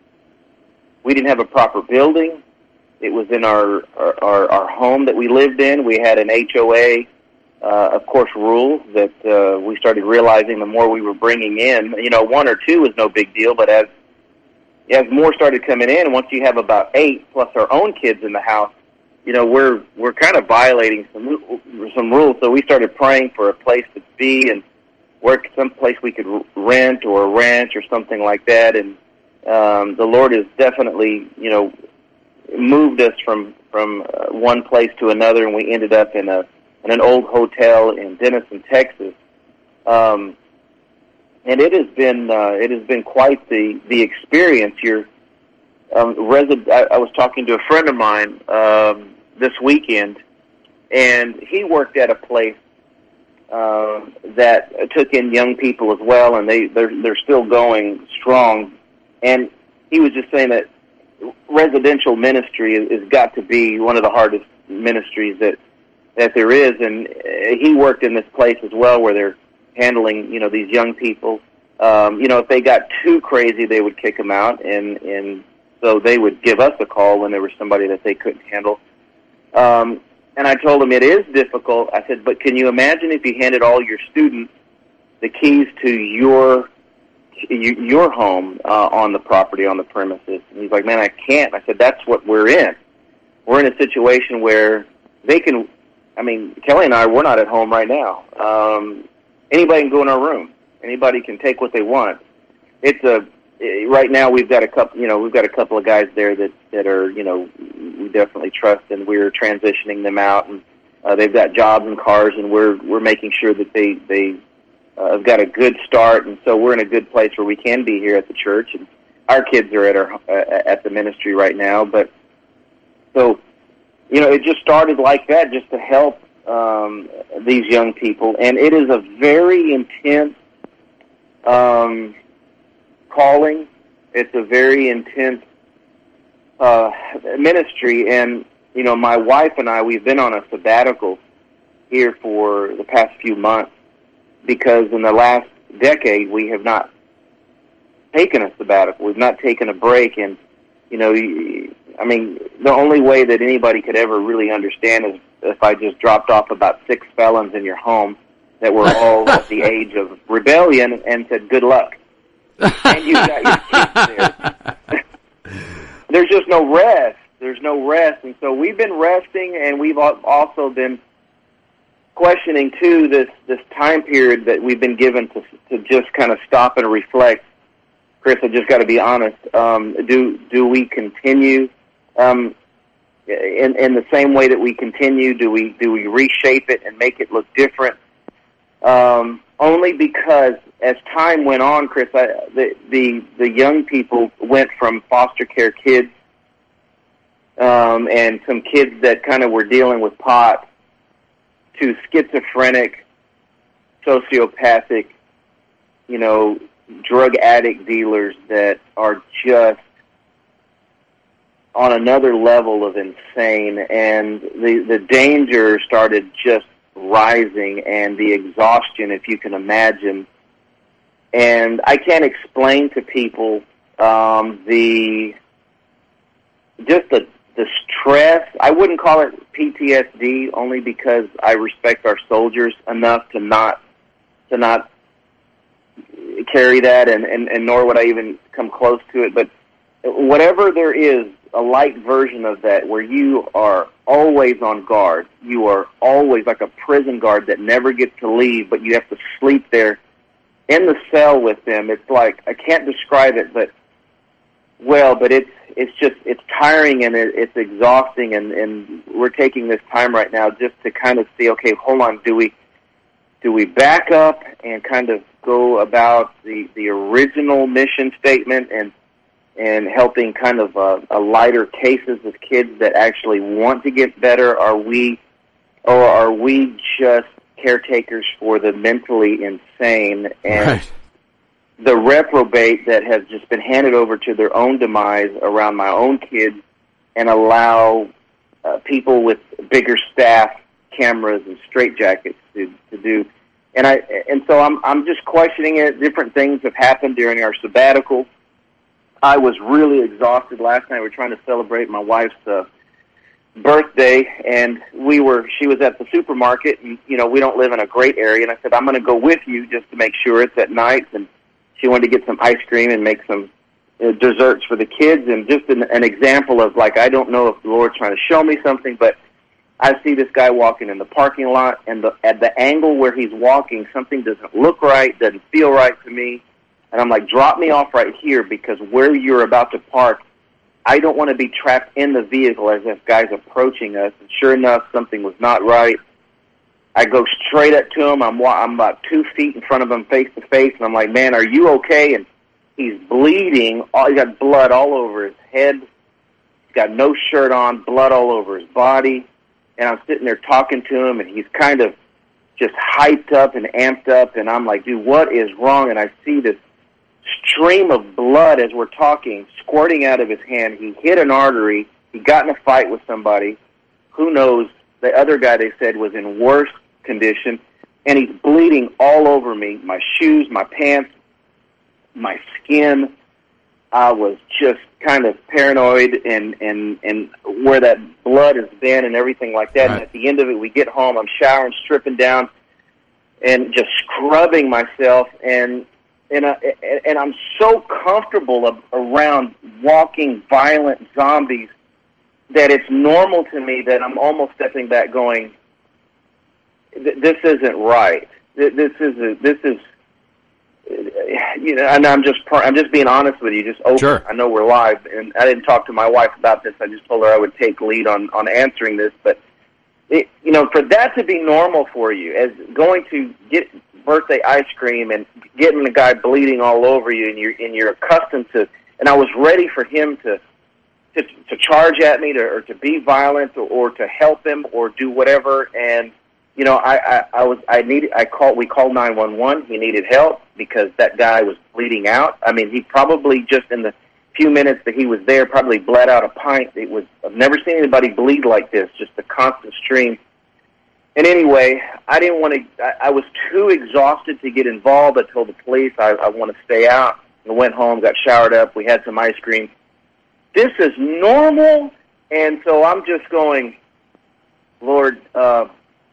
we didn't have a proper building. It was in our our, our, our home that we lived in. We had an H O A. Uh, of course, rules that uh, we started realizing the more we were bringing in. You know, one or two was no big deal, but as as more started coming in, once you have about eight plus our own kids in the house, you know, we're we're kind of violating some some rules. So we started praying for a place to be and work, some place we could rent or a ranch or something like that. And um, the Lord has definitely, you know, moved us from from uh, one place to another, and we ended up in a in an old hotel in Denison, Texas, um, and it has been uh, it has been quite the the experience. You're um, resident. I, I was talking to a friend of mine um, this weekend, and he worked at a place uh, that took in young people as well, and they they're they're still going strong. And he was just saying that residential ministry has, has got to be one of the hardest ministries that. that there is, and he worked in this place as well where they're handling, you know, these young people. Um, you know, if they got too crazy, they would kick them out, and, and so they would give us a call when there was somebody that they couldn't handle. Um, and I told him it is difficult. I said, but can you imagine if you handed all your students the keys to your your home uh, on the property, on the premises? And he's like, man, I can't. I said, that's what we're in. We're in a situation where they can... I mean, Kelly and I, we're not at home right now. Um, anybody can go in our room. Anybody can take what they want. It's a right now we've got a couple. You know, we've got a couple of guys there that that are, you know, we definitely trust, and we're transitioning them out, and uh, they've got jobs and cars, and we're we're making sure that they they uh, have got a good start, and so we're in a good place where we can be here at the church, and our kids are at our uh, at the ministry right now, but so. You know, it just started like that, just to help um, these young people, and it is a very intense um, calling. It's a very intense uh, ministry, and you know, my wife and I, we've been on a sabbatical here for the past few months because in the last decade we have not taken a sabbatical. We've not taken a break, and you know. I mean, the only way that anybody could ever really understand is if I just dropped off about six felons in your home that were all at the age of rebellion and said, good luck. And you got your kids there. There's just no rest. There's no rest. And so we've been resting, and we've also been questioning, too, this, this time period that we've been given to, to just kind of stop and reflect. Chris, I just got to be honest. Um, do do we continue um, in in the same way that we continue? Do we do we reshape it and make it look different? Um, only because as time went on, Chris, I, the the the young people went from foster care kids um, and some kids that kind of were dealing with pot to schizophrenic, sociopathic, you know, drug addict dealers that are just on another level of insane, and the the danger started just rising, and the exhaustion, if you can imagine. And I can't explain to people um, the just the the stress. I wouldn't call it P T S D, only because I respect our soldiers enough to not to not carry that, and, and, and nor would I even come close to it. But whatever there is, a light version of that, where you are always on guard. You are always like a prison guard that never gets to leave, but you have to sleep there in the cell with them. It's like, I can't describe it, but well, but it's it's just, it's tiring and it, it's exhausting, and, and we're taking this time right now just to kind of see, okay, hold on, do we do we back up and kind of go about the, the original mission statement and and helping kind of uh, a lighter cases of kids that actually want to get better? Are we, or are we just caretakers for the mentally insane and right. the reprobate that has just been handed over to their own demise around my own kids, and allow uh, people with bigger staff, cameras, and straitjackets to, to do? And I and so I'm I'm just questioning it. Different things have happened during our sabbatical. I was really exhausted last night. We were trying to celebrate my wife's uh, birthday, and we were. She was at the supermarket, and you know we don't live in a great area. And I said, I'm going to go with you just to make sure it's at night. And she wanted to get some ice cream and make some uh, desserts for the kids. And just an, an example of, like, I don't know if the Lord's trying to show me something, but I see this guy walking in the parking lot, and the, at the angle where he's walking, something doesn't look right, doesn't feel right to me. And I'm like, drop me off right here, because where you're about to park, I don't want to be trapped in the vehicle as this guy's approaching us. And sure enough, something was not right. I go straight up to him. I'm, I'm about two feet in front of him, face to face, and I'm like, man, are you okay? And he's bleeding. He's got blood all over his head. He's got no shirt on, blood all over his body. And I'm sitting there talking to him, and he's kind of just hyped up and amped up, and I'm like, dude, what is wrong? And I see this stream of blood as we're talking, squirting out of his hand. He hit an artery. He got in a fight with somebody. Who knows? The other guy, they said, was in worse condition, and he's bleeding all over me, my shoes, my pants, my skin. I was just kind of paranoid, and, and, and where that blood has been and everything like that. Right. And at the end of it, we get home, I'm showering, stripping down, and just scrubbing myself, and and, uh, and I'm so comfortable around walking violent zombies that it's normal to me that I'm almost stepping back going, this isn't right. This is, a, this is, you know, and I'm just, I'm just being honest with you, just open. Sure. I know we're live, and I didn't talk to my wife about this. I just told her I would take lead on, on answering this. But, it, you know, for that to be normal for you, as going to get birthday ice cream and getting the guy bleeding all over you, and you're, and you're accustomed to, and I was ready for him to, to, to charge at me, to, or to be violent, or, or to help him, or do whatever, and you know, I, I, I was, I needed, I called, we called nine one one. He needed help because that guy was bleeding out. I mean, he probably just in the few minutes that he was there probably bled out a pint. It was, I've never seen anybody bleed like this, just a constant stream. And anyway, I didn't want to, I, I was too exhausted to get involved. I told the police I, I want to stay out, and went home, got showered up. We had some ice cream. This is normal. And so I'm just going, Lord, uh,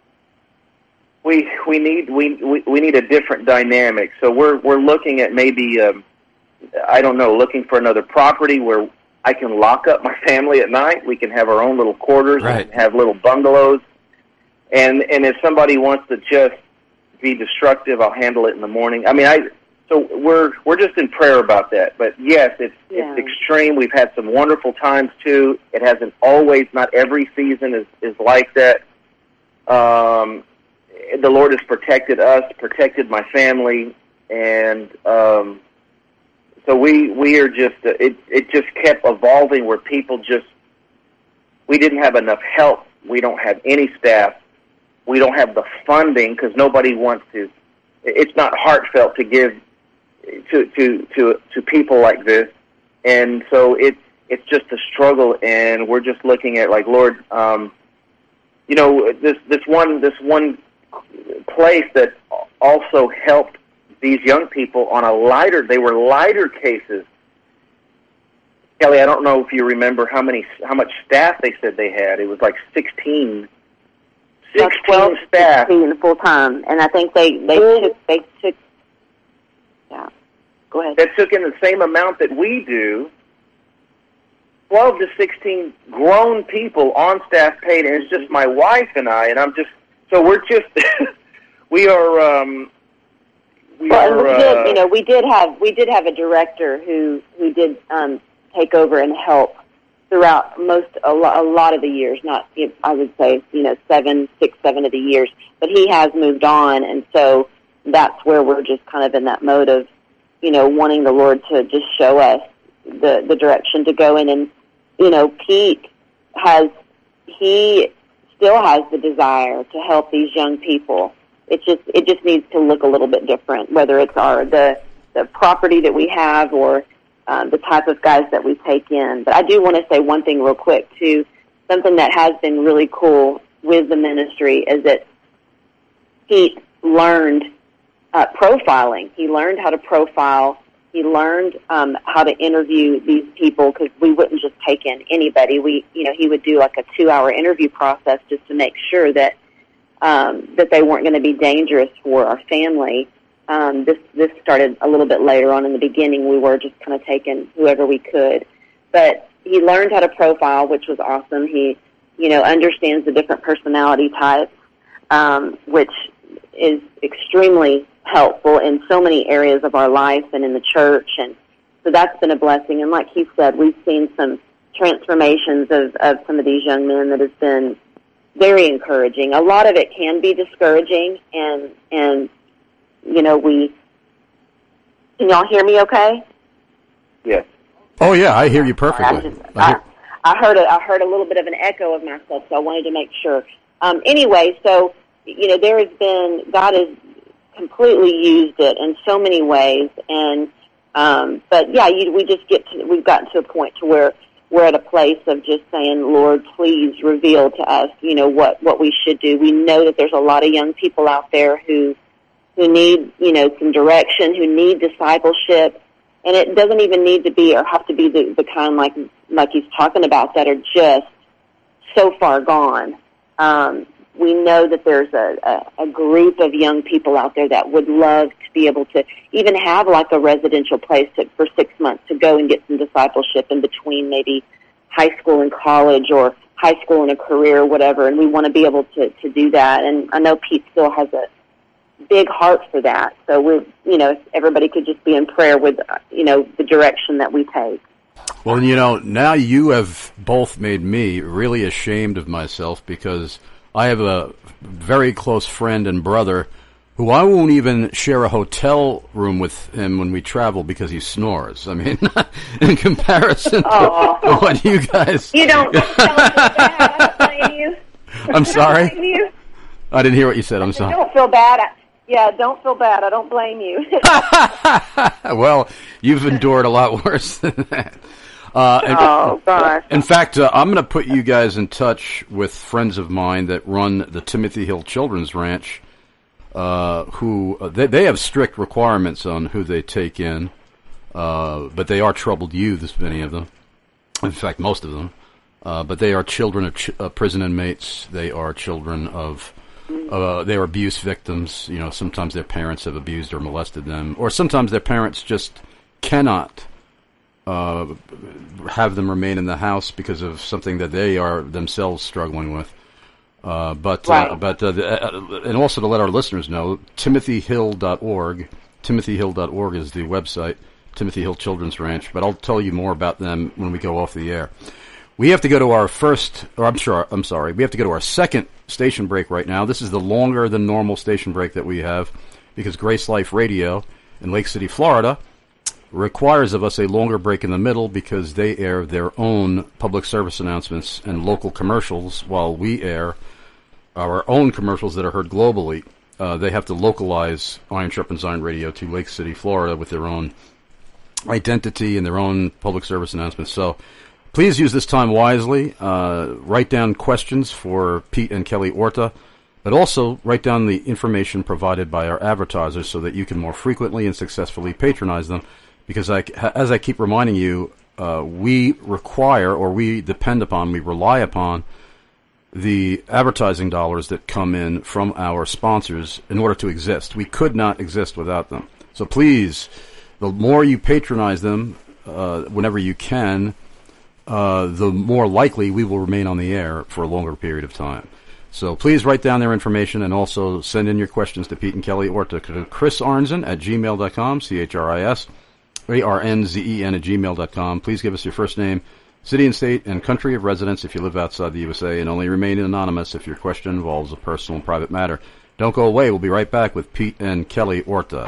We we need we, we we need a different dynamic. So we're we're looking at maybe um, I don't know, looking for another property where I can lock up my family at night. We can have our own little quarters, right. and have little bungalows. And and if somebody wants to just be destructive, I'll handle it in the morning. I mean, I so we're we're just in prayer about that. But yes, it's Yeah. it's extreme. We've had some wonderful times too. It hasn't always, not every season is is like that. Um, the Lord has protected us, protected my family, and um, so we we are just uh, it it just kept evolving where people just, we didn't have enough help. We don't have any staff. We don't have the funding because nobody wants to. It's not heartfelt to give to to to to people like this, and so it it's just a struggle. And we're just looking at, like, Lord, um, you know, this this one this one place that also helped these young people on a lighter. They were lighter cases. Kelly, I don't know if you remember how many how much staff they said they had. It was like sixteen. About twelve staff, sixteen full time, and I think they they took they took. Yeah, go ahead. That took in the same amount that we do. Twelve to sixteen grown people on staff paid, and it's just my wife and I, and I'm just so we're just we are. Um, we well, are. And we uh, did, you know, we did have we did have a director who who did um, take over and help throughout most a, lo- a lot of the years, not I would say you know seven, six, seven of the years, but he has moved on, and so that's where we're just kind of in that mode of you know wanting the Lord to just show us the the direction to go in, and you know Pete has he still has the desire to help these young people. It just it just needs to look a little bit different, whether it's our the the property that we have or Um, the type of guys that we take in. But I do want to say one thing real quick, too. Something that has been really cool with the ministry is that Pete learned uh, profiling. He learned how to profile. He learned um, how to interview these people because we wouldn't just take in anybody. We, you know, he would do like a two-hour interview process just to make sure that um, that they weren't going to be dangerous for our family. Um, this this started a little bit later on. In the beginning, we were just kind of taking whoever we could. But he learned how to profile, which was awesome. He, you know, understands the different personality types, um, which is extremely helpful in so many areas of our life and in the church. And so that's been a blessing. And like he said, we've seen some transformations of, of some of these young men that has been very encouraging. A lot of it can be discouraging, and and you know, we, can y'all hear me okay? Yes. Oh, yeah, I hear you perfectly. I, just, I, hear- I, I heard a, I heard a little bit of an echo of myself, so I wanted to make sure. Um, anyway, so, you know, there has been, God has completely used it in so many ways, and, um, but yeah, you, we just get to, we've gotten to a point to where we're at a place of just saying, Lord, please reveal to us, you know, what, what we should do. We know that there's a lot of young people out there who who need, you know, some direction, who need discipleship. And it doesn't even need to be or have to be the, the kind like like he's talking about that are just so far gone. Um, we know that there's a, a, a group of young people out there that would love to be able to even have like a residential place to, for six months to go and get some discipleship in between maybe high school and college or high school and a career or whatever. And we want to be able to, to do that. And I know Pete still has a big heart for that. So we, you know, if everybody could just be in prayer with, you know, the direction that we take. Well, you know, now you have both made me really ashamed of myself because I have a very close friend and brother who I won't even share a hotel room with him when we travel because he snores. I mean, in comparison oh. to, to what you guys... You don't tell us that. I don't blame you. I'm sorry? I don't blame you. I didn't hear what you said. I'm sorry. Don't feel bad. I, Yeah, don't feel bad. I don't blame you. Well, you've endured a lot worse than that. Uh, and, oh, gosh. In fact, uh, I'm going to put you guys in touch with friends of mine that run the Timothy Hill Children's Ranch, uh, who uh, they, they have strict requirements on who they take in, uh, but they are troubled youths, many of them. In fact, most of them. Uh, but they are children of ch- uh, prison inmates. They are children of... Uh, they are abuse victims. You know, sometimes their parents have abused or molested them, or sometimes their parents just cannot uh, have them remain in the house because of something that they are themselves struggling with. Uh, but right. uh, but uh, the, uh, and also to let our listeners know, timothy hill dot org timothy hill dot org is the website, Timothy Hill Children's Ranch, but I'll tell you more about them when we go off the air. We have to go to our first, or I'm sure, I'm sorry, we have to go to our second station break right now. This is the longer than normal station break that we have because Grace Life Radio in Lake City, Florida, requires of us a longer break in the middle because they air their own public service announcements and local commercials while we air our own commercials that are heard globally. Uh, they have to localize Iron Sharpens Iron Radio to Lake City, Florida with their own identity and their own public service announcements. So please use this time wisely. Uh, write down questions for Pete and Kelly Orta, but also write down the information provided by our advertisers so that you can more frequently and successfully patronize them. Because I, as I keep reminding you, uh, we require or we depend upon, we rely upon the advertising dollars that come in from our sponsors in order to exist. We could not exist without them. So please, the more you patronize them uh, whenever you can, uh, the more likely we will remain on the air for a longer period of time. So please write down their information and also send in your questions to Pete and Kelly or to Chris Arnzen at gmail dot com, C H R I S, A R N Z E N at gmail dot com. Please give us your first name, city and state, and country of residence if you live outside the U S A, and only remain anonymous if your question involves a personal and private matter. Don't go away. We'll be right back with Pete and Kelly Orta.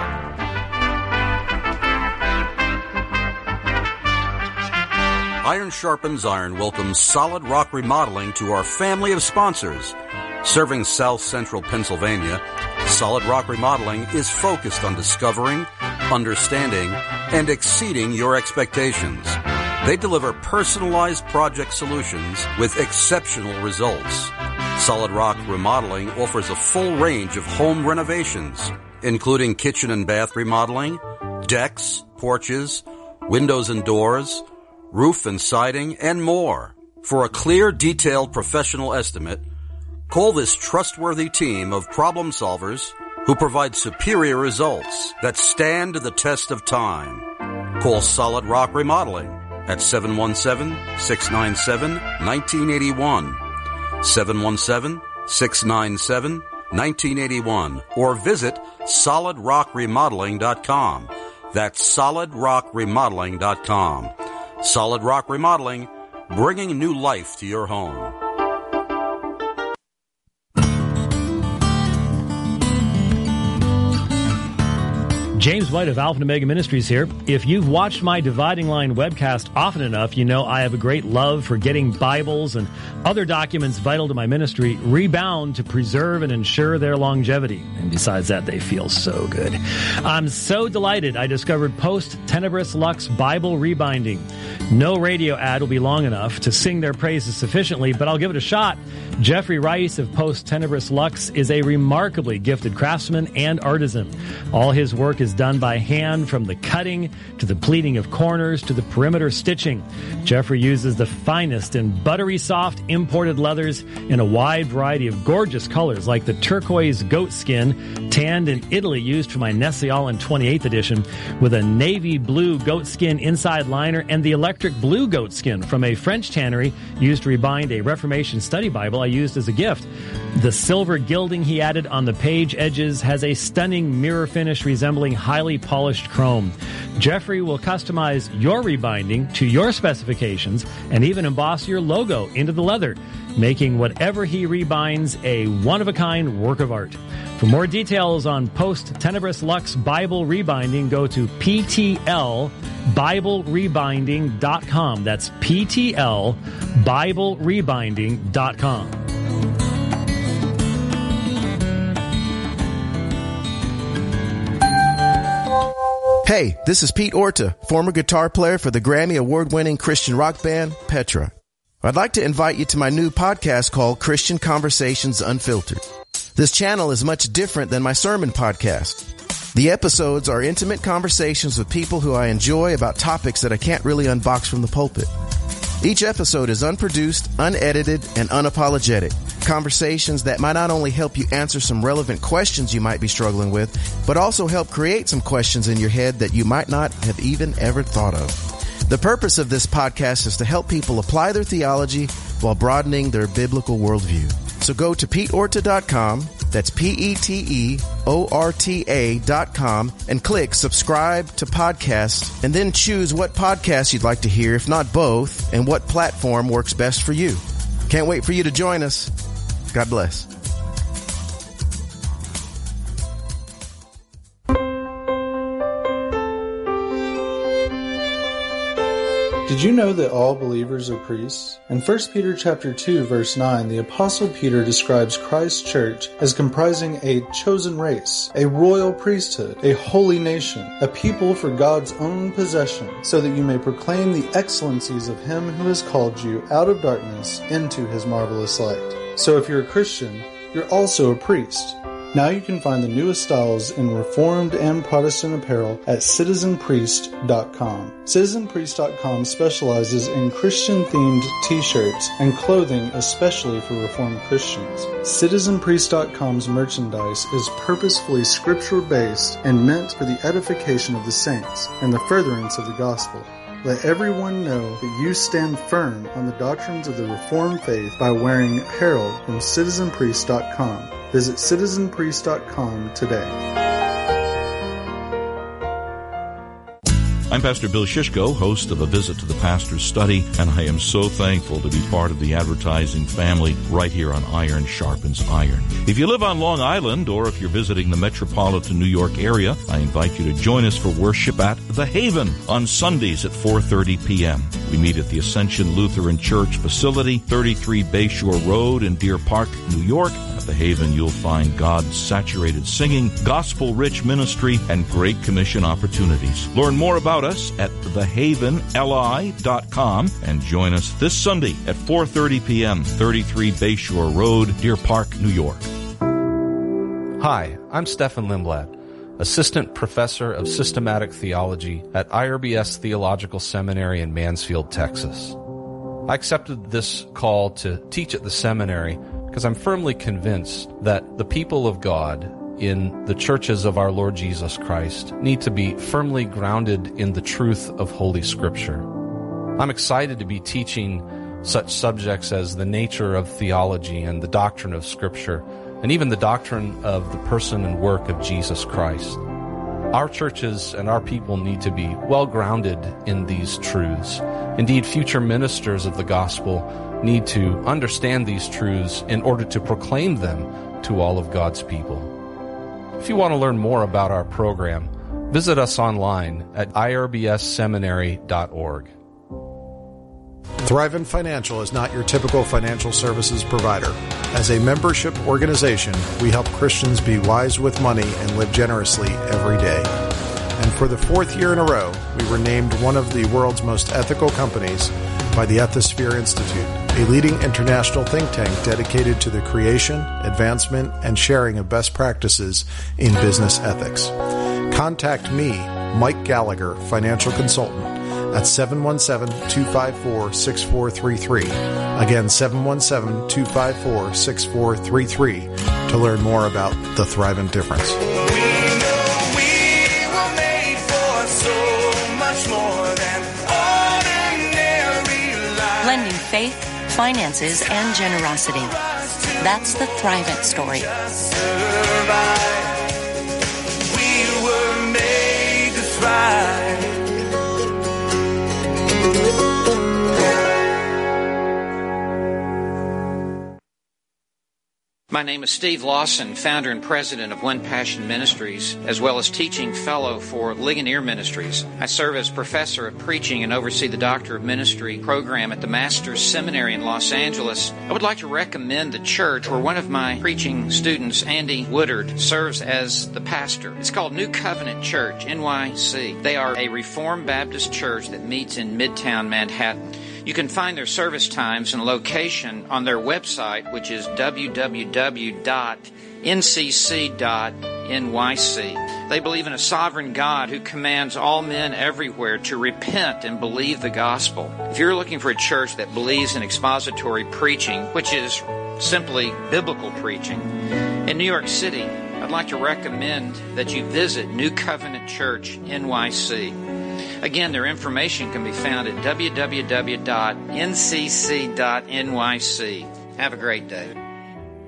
Iron Sharpens Iron welcomes Solid Rock Remodeling to our family of sponsors. Serving South Central Pennsylvania, Solid Rock Remodeling is focused on discovering, understanding, and exceeding your expectations. They deliver personalized project solutions with exceptional results. Solid Rock Remodeling offers a full range of home renovations, including kitchen and bath remodeling, decks, porches, windows and doors, roof and siding, and more. For a clear, detailed professional estimate, call this trustworthy team of problem solvers who provide superior results that stand the test of time. Call Solid Rock Remodeling at seven one seven, six nine seven, one nine eight one, seven one seven, six nine seven, one nine eight one, or visit solid rock remodeling dot com. That's solid rock remodeling dot com. Solid Rock Remodeling, bringing new life to your home. James White of Alpha and Omega Ministries here. If you've watched my Dividing Line webcast often enough, you know I have a great love for getting Bibles and other documents vital to my ministry rebound to preserve and ensure their longevity. And besides that, they feel so good. I'm so delighted I discovered Post Tenebris Lux Bible Rebinding. No radio ad will be long enough to sing their praises sufficiently, but I'll give it a shot. Jeffrey Rice of Post Tenebris Lux is a remarkably gifted craftsman and artisan. All his work is done by hand, from the cutting to the pleating of corners to the perimeter stitching. Jeffrey uses the finest and buttery soft imported leathers in a wide variety of gorgeous colors, like the turquoise goat skin, tanned in Italy, used for my Nestle-Aland twenty-eighth edition, with a navy blue goat skin inside liner, and the electric blue goat skin from a French tannery used to rebind a Reformation study Bible I used as a gift. The silver gilding he added on the page edges has a stunning mirror finish resembling highly polished chrome. Jeffrey will customize your rebinding to your specifications and even emboss your logo into the leather, making whatever he rebinds a one-of-a-kind work of art. For more details on Post Tenebris Lux Bible Rebinding, go to P T L Bible Rebinding dot com. That's P T L Bible Rebinding dot com. Hey, this is Pete Orta, former guitar player for the Grammy Award-winning Christian rock band, Petra. I'd like to invite you to my new podcast called Christian Conversations Unfiltered. This channel is much different than my sermon podcast. The episodes are intimate conversations with people who I enjoy about topics that I can't really unbox from the pulpit. Each episode is unproduced, unedited, and unapologetic. Conversations that might not only help you answer some relevant questions you might be struggling with, but also help create some questions in your head that you might not have even ever thought of. The purpose of this podcast is to help people apply their theology while broadening their biblical worldview. So go to pete orta dot com, that's P E T E O R T A dot com, and click subscribe to podcasts, and then choose what podcast you'd like to hear, if not both, and what platform works best for you. Can't wait for you to join us. God bless. Did you know that all believers are priests? In First Peter chapter two, verse nine, the Apostle Peter describes Christ's church as comprising a chosen race, a royal priesthood, a holy nation, a people for God's own possession, so that you may proclaim the excellencies of Him who has called you out of darkness into His marvelous light. So if you're a Christian, you're also a priest. Now you can find the newest styles in Reformed and Protestant apparel at citizen priest dot com. citizen priest dot com specializes in Christian-themed t-shirts and clothing especially for Reformed Christians. citizen priest dot com's merchandise is purposefully scripture-based and meant for the edification of the saints and the furtherance of the gospel. Let everyone know that you stand firm on the doctrines of the Reformed faith by wearing apparel from citizen priest dot com. Visit citizen priest dot com today. I'm Pastor Bill Shishko, host of A Visit to the Pastor's Study, and I am so thankful to be part of the advertising family right here on Iron Sharpens Iron. If you live on Long Island, or if you're visiting the metropolitan New York area, I invite you to join us for worship at The Haven on Sundays at four thirty p.m. We meet at the Ascension Lutheran Church facility, thirty-three Bayshore Road in Deer Park, New York. At The Haven, you'll find God-saturated singing, gospel-rich ministry, and Great Commission opportunities. Learn more about us at the haven l i dot com and join us this Sunday at four thirty p.m., thirty-three Bayshore Road, Deer Park, New York. Hi, I'm Stefan Lindblad, Assistant Professor of Systematic Theology at I R B S Theological Seminary in Mansfield, Texas. I accepted this call to teach at the seminary because I'm firmly convinced that the people of God in the churches of our Lord Jesus Christ need to be firmly grounded in the truth of Holy Scripture. I'm excited to be teaching such subjects as the nature of theology and the doctrine of Scripture, and even the doctrine of the person and work of Jesus Christ. Our churches and our people need to be well grounded in these truths. Indeed, future ministers of the gospel need to understand these truths in order to proclaim them to all of God's people. If you want to learn more about our program, visit us online at I R B S seminary dot org. Thrivent Financial is not your typical financial services provider. As a membership organization, we help Christians be wise with money and live generously every day. And for the fourth year in a row, we were named one of the world's most ethical companies by the Ethisphere Institute, a leading international think tank dedicated to the creation, advancement, and sharing of best practices in business ethics. Contact me, Mike Gallagher, financial consultant, at seven one seven, two five four, six four three three. Again, seven one seven, two five four, six four three three to learn more about the Thrivent difference. We know we were made for so much more than ordinary life. Blending faith, finances, and generosity. That's the Thrivent story. We were made to thrive. My name is Steve Lawson, founder and president of One Passion Ministries, as well as teaching fellow for Ligonier Ministries. I serve as professor of preaching and oversee the Doctor of Ministry program at the Master's Seminary in Los Angeles. I would like to recommend the church where one of my preaching students, Andy Woodard, serves as the pastor. It's called New Covenant Church, N Y C. They are a Reformed Baptist church that meets in Midtown Manhattan. You can find their service times and location on their website, which is w w w dot n c c dot n y c. They believe in a sovereign God who commands all men everywhere to repent and believe the gospel. If you're looking for a church that believes in expository preaching, which is simply biblical preaching, in New York City, I'd like to recommend that you visit New Covenant Church N Y C. Again, their information can be found at w w w dot n c c dot n y c. Have a great day.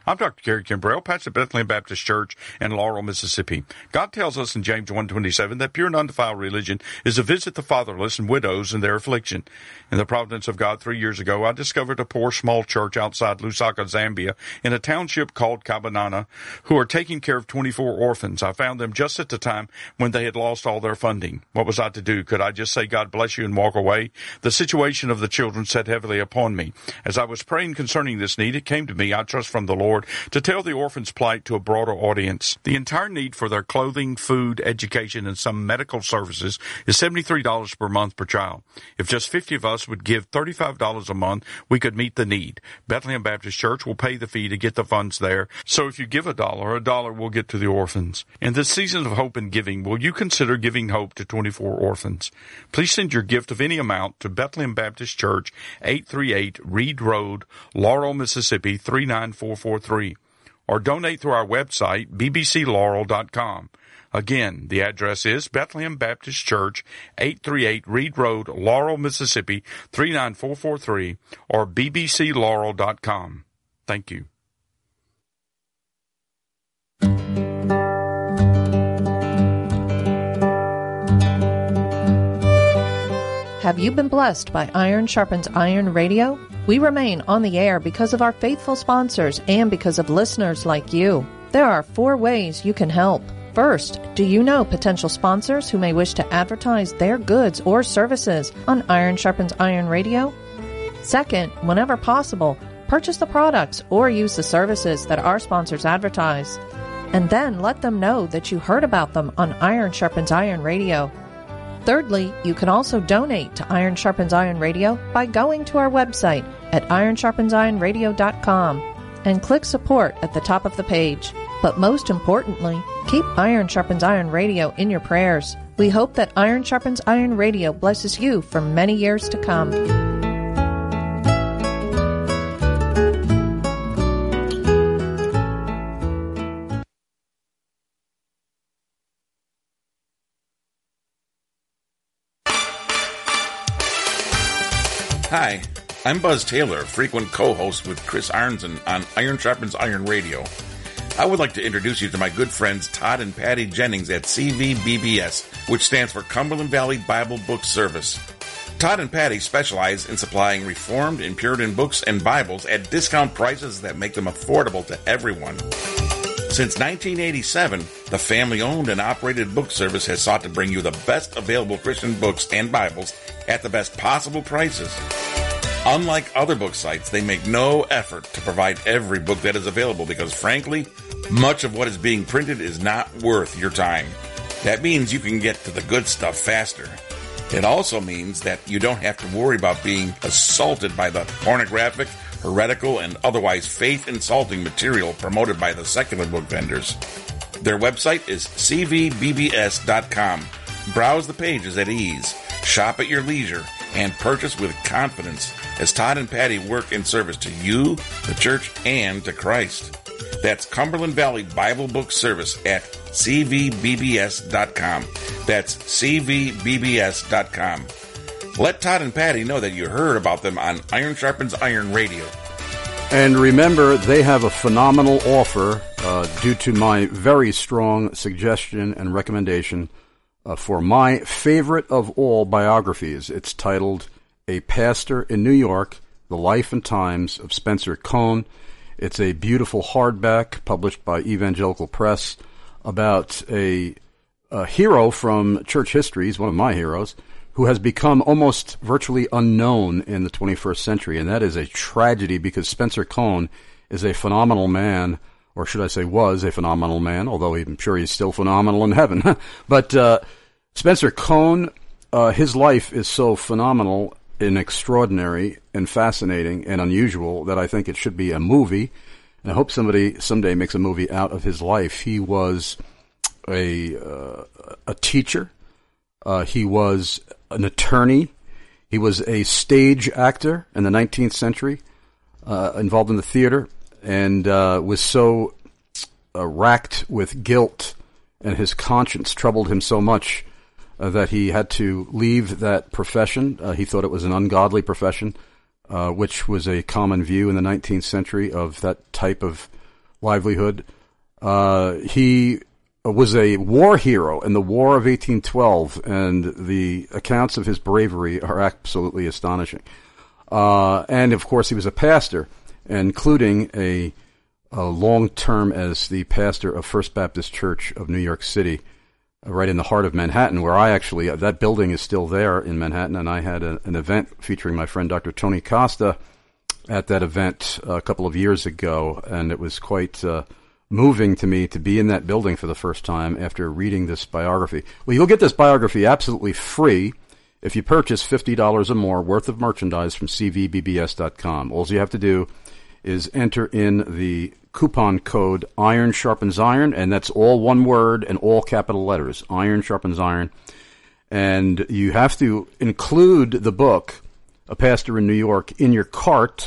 I'm Doctor Gary Kimbrell, pastor at Bethlehem Baptist Church in Laurel, Mississippi. God tells us in James one twenty-seven that pure and undefiled religion is to visit the fatherless and widows in their affliction. In the providence of God, three years ago, I discovered a poor small church outside Lusaka, Zambia, in a township called Kabanana, who are taking care of twenty-four orphans. I found them just at the time when they had lost all their funding. What was I to do? Could I just say, God bless you, and walk away? The situation of the children sat heavily upon me. As I was praying concerning this need, it came to me, I trust from the Lord, to tell the orphans' plight to a broader audience. The entire need for their clothing, food, education, and some medical services is seventy-three dollars per month per child. If just fifty of us would give thirty-five dollars a month, we could meet the need. Bethlehem Baptist Church will pay the fee to get the funds there, so if you give a dollar, a dollar will get to the orphans. In this season of hope and giving, will you consider giving hope to twenty-four orphans? Please send your gift of any amount to Bethlehem Baptist Church, eight thirty-eight Reed Road, Laurel, Mississippi, three nine four four three, or donate through our website, b b c laurel dot com. Again, the address is Bethlehem Baptist Church, eight thirty-eight Reed Road, Laurel, Mississippi, three nine four four three, or b b c laurel dot com. Thank you. Have you been blessed by Iron Sharpens Iron Radio? We remain on the air because of our faithful sponsors and because of listeners like you. There are four ways you can help. First, do you know potential sponsors who may wish to advertise their goods or services on Iron Sharpens Iron Radio? Second, whenever possible, purchase the products or use the services that our sponsors advertise. And then let them know that you heard about them on Iron Sharpens Iron Radio. Thirdly, you can also donate to Iron Sharpens Iron Radio by going to our website at iron sharpens iron radio dot com and click support at the top of the page. But most importantly, keep Iron Sharpens Iron Radio in your prayers. We hope that Iron Sharpens Iron Radio blesses you for many years to come. Hi, I'm Buzz Taylor, frequent co-host with Chris Arnson on Iron Sharpens Iron Radio. I would like to introduce you to my good friends Todd and Patty Jennings at C V B B S, which stands for Cumberland Valley Bible Book Service. Todd and Patty specialize in supplying Reformed and Puritan books and Bibles at discount prices that make them affordable to everyone. Since nineteen eighty-seven, the family-owned and operated book service has sought to bring you the best available Christian books and Bibles at the best possible prices. Unlike other book sites, they make no effort to provide every book that is available because, frankly, much of what is being printed is not worth your time. That means you can get to the good stuff faster. It also means that you don't have to worry about being assaulted by the pornographic, heretical, and otherwise faith-insulting material promoted by the secular book vendors. Their website is c v b b s dot com. Browse the pages at ease, shop at your leisure, and purchase with confidence as Todd and Patty work in service to you, the church, and to Christ. That's Cumberland Valley Bible Book Service at c v b b s dot com. That's c v b b s dot com. Let Todd and Patty know that you heard about them on Iron Sharpens Iron Radio. And remember, they have a phenomenal offer uh, due to my very strong suggestion and recommendation uh, for my favorite of all biographies. It's titled A Pastor in New York, The Life and Times of Spencer Cone. It's a beautiful hardback published by Evangelical Press about a, a hero from church history. He's one of my heroes, who has become almost virtually unknown in the twenty-first century, and that is a tragedy because Spencer Cone is a phenomenal man, or should I say was a phenomenal man, although I'm sure he's still phenomenal in heaven. But uh, Spencer Cone, uh, his life is so phenomenal and extraordinary and fascinating and unusual that I think it should be a movie, and I hope somebody someday makes a movie out of his life. He was a, uh, a teacher. Uh, he was an attorney. He was a stage actor in the nineteenth century, uh, involved in the theater, and uh, was so uh, racked with guilt, and his conscience troubled him so much uh, that he had to leave that profession. Uh, he thought it was an ungodly profession, uh, which was a common view in the nineteenth century of that type of livelihood. Uh, he was a war hero in the War of eighteen twelve, and the accounts of his bravery are absolutely astonishing. Uh, and, of course, he was a pastor, including a, a long term as the pastor of First Baptist Church of New York City, right in the heart of Manhattan, where I actually, that building is still there in Manhattan, and I had a, an event featuring my friend Doctor Tony Costa at that event a couple of years ago, and it was quite uh, moving to me to be in that building for the first time after reading this biography. Well, you'll get this biography absolutely free if you purchase fifty dollars or more worth of merchandise from C V B B S dot com. All you have to do is enter in the coupon code Iron Sharpens Iron, and that's all one word and all capital letters, Iron Sharpens Iron. And you have to include the book, A Pastor in New York, in your cart,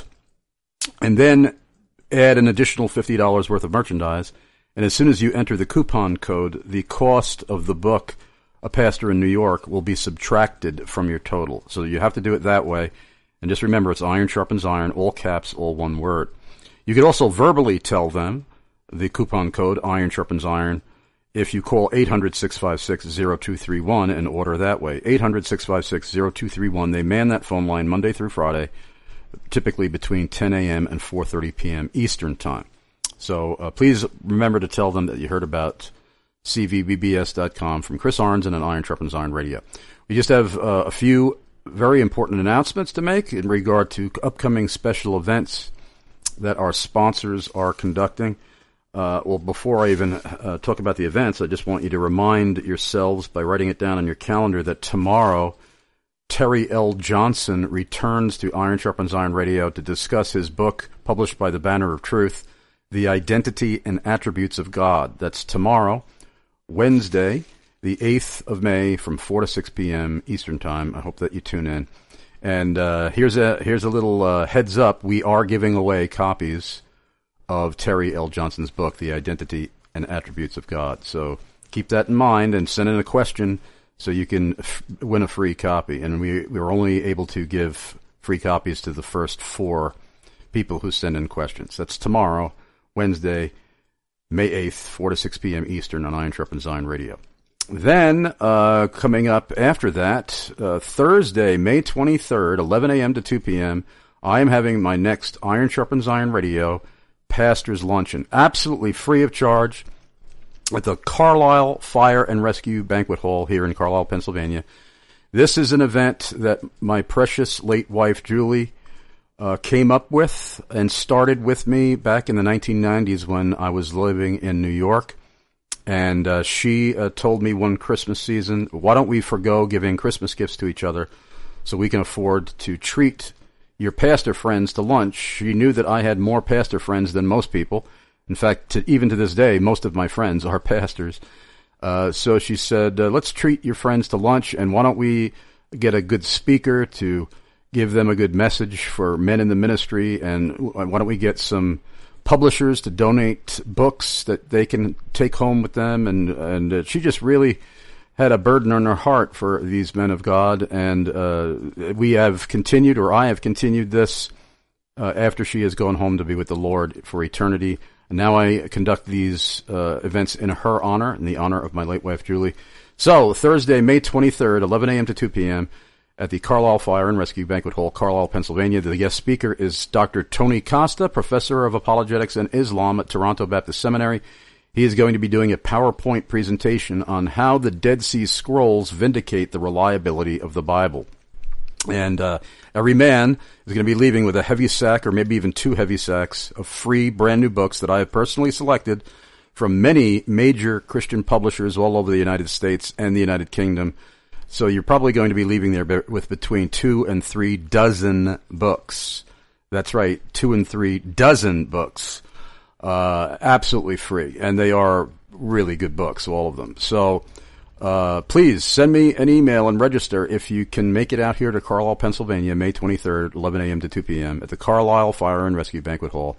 and then add an additional fifty dollars worth of merchandise. And as soon as you enter the coupon code, the cost of the book, A Pastor in New York, will be subtracted from your total. So you have to do it that way. And just remember, it's Iron Sharpens Iron, all caps, all one word. You could also verbally tell them the coupon code, Iron Sharpens Iron, if you call eight hundred, six five six, zero two three one and order that way. eight hundred, six five six, zero two three one. They man that phone line Monday through Friday, typically between ten a.m. and four thirty p.m. Eastern Time. So uh, please remember to tell them that you heard about C V B B S dot com from Chris Arnzen and Iron Sharpens Iron Radio. We just have uh, a few very important announcements to make in regard to upcoming special events that our sponsors are conducting. Uh, well, before I even uh, talk about the events, I just want you to remind yourselves by writing it down on your calendar that tomorrow Terry L. Johnson returns to Iron Sharpens Iron Radio to discuss his book published by the Banner of Truth, The Identity and Attributes of God. That's tomorrow, Wednesday, the eighth of May, from four to six p.m. Eastern Time. I hope that you tune in. And uh, here's a here's a little uh, heads up. We are giving away copies of Terry L. Johnson's book, The Identity and Attributes of God. So keep that in mind and send in a question so you can f- win a free copy. And we we're only able to give free copies to the first four people who send in questions. That's tomorrow, Wednesday, May eighth, four to six p.m. Eastern on Iron Sharpens Iron Radio. Then, uh, coming up after that, uh, Thursday, May twenty-third, eleven a.m. to two p.m., I am having my next Iron Sharpens Iron Radio Pastor's Luncheon, absolutely free of charge, at the Carlisle Fire and Rescue Banquet Hall here in Carlisle, Pennsylvania. This is an event that my precious late wife, Julie, uh, came up with and started with me back in the nineteen nineties when I was living in New York. And uh, she uh, told me one Christmas season, why don't we forgo giving Christmas gifts to each other so we can afford to treat your pastor friends to lunch. She knew that I had more pastor friends than most people. In fact, to, even to this day, most of my friends are pastors. Uh, so she said, uh, let's treat your friends to lunch, and why don't we get a good speaker to give them a good message for men in the ministry, and why don't we get some publishers to donate books that they can take home with them. And and uh, she just really had a burden on her heart for these men of God. And uh, we have continued, or I have continued this uh, after she has gone home to be with the Lord for eternity. And now I conduct these uh, events in her honor, in the honor of my late wife, Julie. So Thursday, May twenty-third, eleven a.m. to two p.m. at the Carlisle Fire and Rescue Banquet Hall, Carlisle, Pennsylvania. The guest speaker is Doctor Tony Costa, professor of apologetics and Islam at Toronto Baptist Seminary. He is going to be doing a PowerPoint presentation on how the Dead Sea Scrolls vindicate the reliability of the Bible. And uh, every man is going to be leaving with a heavy sack, or maybe even two heavy sacks, of free brand new books that I have personally selected from many major Christian publishers all over the United States and the United Kingdom. So you're probably going to be leaving there with between two and three dozen books. That's right, two and three dozen books. Uh, absolutely free. And they are really good books, all of them. So uh, please send me an email and register if you can make it out here to Carlisle, Pennsylvania, May twenty-third, eleven a.m. to two p.m. at the Carlisle Fire and Rescue Banquet Hall.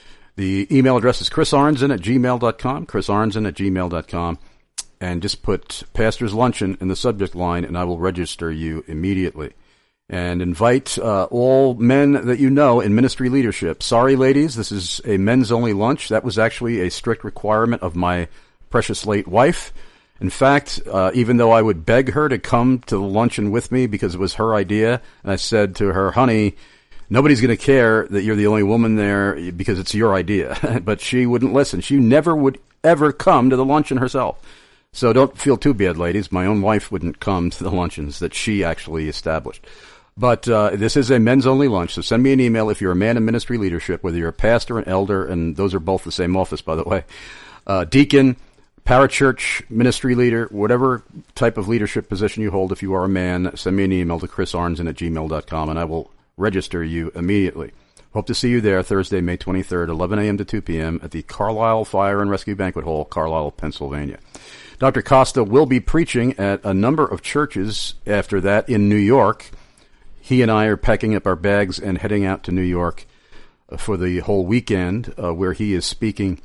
The email address is chris arnzen at gmail dot com, chris arnzen at gmail dot com. And just put Pastor's Luncheon in the subject line, and I will register you immediately. And invite uh, all men that you know in ministry leadership. Sorry, ladies, this is a men's-only lunch. That was actually a strict requirement of my precious late wife. In fact, uh, even though I would beg her to come to the luncheon with me because it was her idea, and I said to her, honey, nobody's going to care that you're the only woman there because it's your idea. But she wouldn't listen. She never would ever come to the luncheon herself. So don't feel too bad, ladies. My own wife wouldn't come to the luncheons that she actually established. But uh, this is a men's-only lunch, so send me an email if you're a man in ministry leadership, whether you're a pastor, an elder, and those are both the same office, by the way, uh, deacon, parachurch, ministry leader, whatever type of leadership position you hold. If you are a man, send me an email to chris arnzen at gmail dot com, and I will register you immediately. Hope to see you there Thursday, May twenty-third, eleven a.m. to two p.m. at the Carlisle Fire and Rescue Banquet Hall, Carlisle, Pennsylvania. Doctor Costa will be preaching at a number of churches after that in New York. He and I are packing up our bags and heading out to New York for the whole weekend, uh, where he is speaking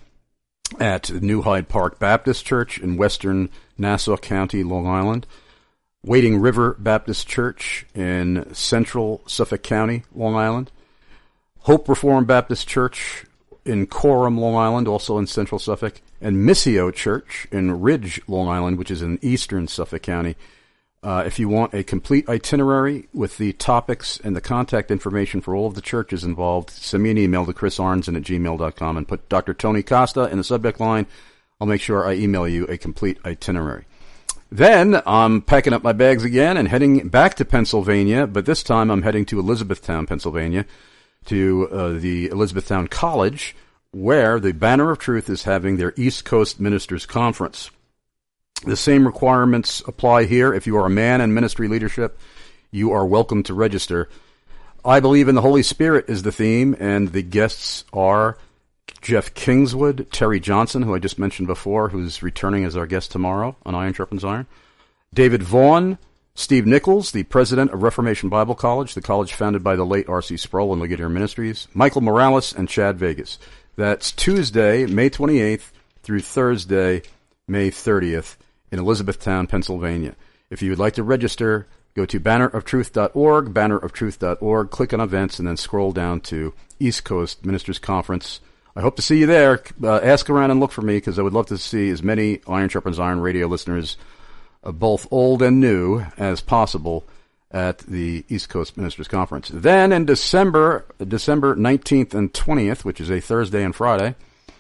at New Hyde Park Baptist Church in western Nassau County, Long Island, Wading River Baptist Church in central Suffolk County, Long Island, Hope Reformed Baptist Church in Coram, Long Island, also in central Suffolk, and Missio Church in Ridge, Long Island, which is in eastern Suffolk County. Uh, if you want a complete itinerary with the topics and the contact information for all of the churches involved, send me an email to chris arnzen at gmail dot com and put Doctor Tony Costa in the subject line. I'll make sure I email you a complete itinerary. Then I'm packing up my bags again and heading back to Pennsylvania, but this time I'm heading to Elizabethtown, Pennsylvania, to uh, the Elizabethtown College, where the Banner of Truth is having their East Coast Ministers Conference. The same requirements apply here. If you are a man in ministry leadership, you are welcome to register. I believe in the Holy Spirit is the theme, and the guests are Jeff Kingswood, Terry Johnson, who I just mentioned before, who's returning as our guest tomorrow on Iron Sharpens Iron, David Vaughn, Steve Nichols, the president of Reformation Bible College, the college founded by the late R C Sproul and Ligonier Ministries, Michael Morales, and Chad Vegas. That's Tuesday, May twenty-eighth through Thursday, May thirtieth. In Elizabethtown, Pennsylvania. If you would like to register, go to banner of truth dot org, banner of truth dot org, click on events, and then scroll down to East Coast Ministers Conference. I hope to see you there. Uh, ask around and look for me, because I would love to see as many Iron Sharpens Iron radio listeners, uh, both old and new, as possible at the East Coast Ministers Conference. Then in December, December nineteenth and twentieth, which is a Thursday and Friday,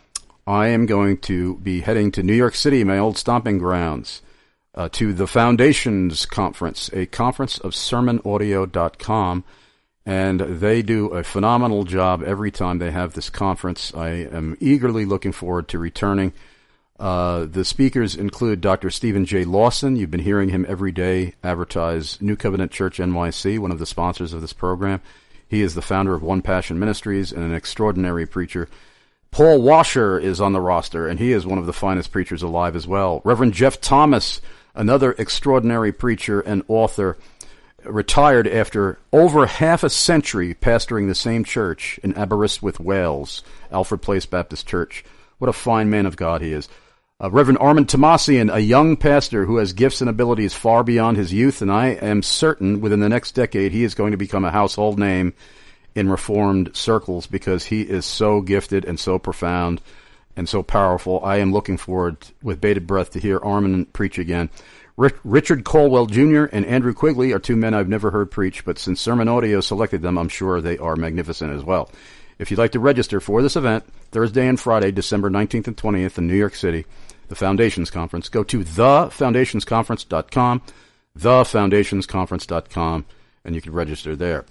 I am going to be heading to New York City, my old stomping grounds, uh, to the Foundations Conference, a conference of sermon audio dot com, and they do a phenomenal job every time they have this conference. I am eagerly looking forward to returning. Uh, the speakers include Doctor Stephen J. Lawson. You've been hearing him every day advertise New Covenant Church N Y C, one of the sponsors of this program. He is the founder of One Passion Ministries and an extraordinary preacher. Paul Washer is on the roster, and he is one of the finest preachers alive as well. Reverend Jeff Thomas, another extraordinary preacher and author, retired after over half a century pastoring the same church in Aberystwyth, Wales, Alfred Place Baptist Church. What a fine man of God he is. Uh, Reverend Armand Tomasian, a young pastor who has gifts and abilities far beyond his youth, and I am certain within the next decade he is going to become a household name in Reformed circles, because he is so gifted and so profound and so powerful. I am looking forward with bated breath to hear Armand preach again. Richard Colwell Junior and Andrew Quigley are two men I've never heard preach, but since Sermon Audio selected them, I'm sure they are magnificent as well. If you'd like to register for this event, Thursday and Friday, December nineteenth and twentieth in New York City, the Foundations Conference, go to the foundations conference dot com, the foundations conference dot com, and you can register there.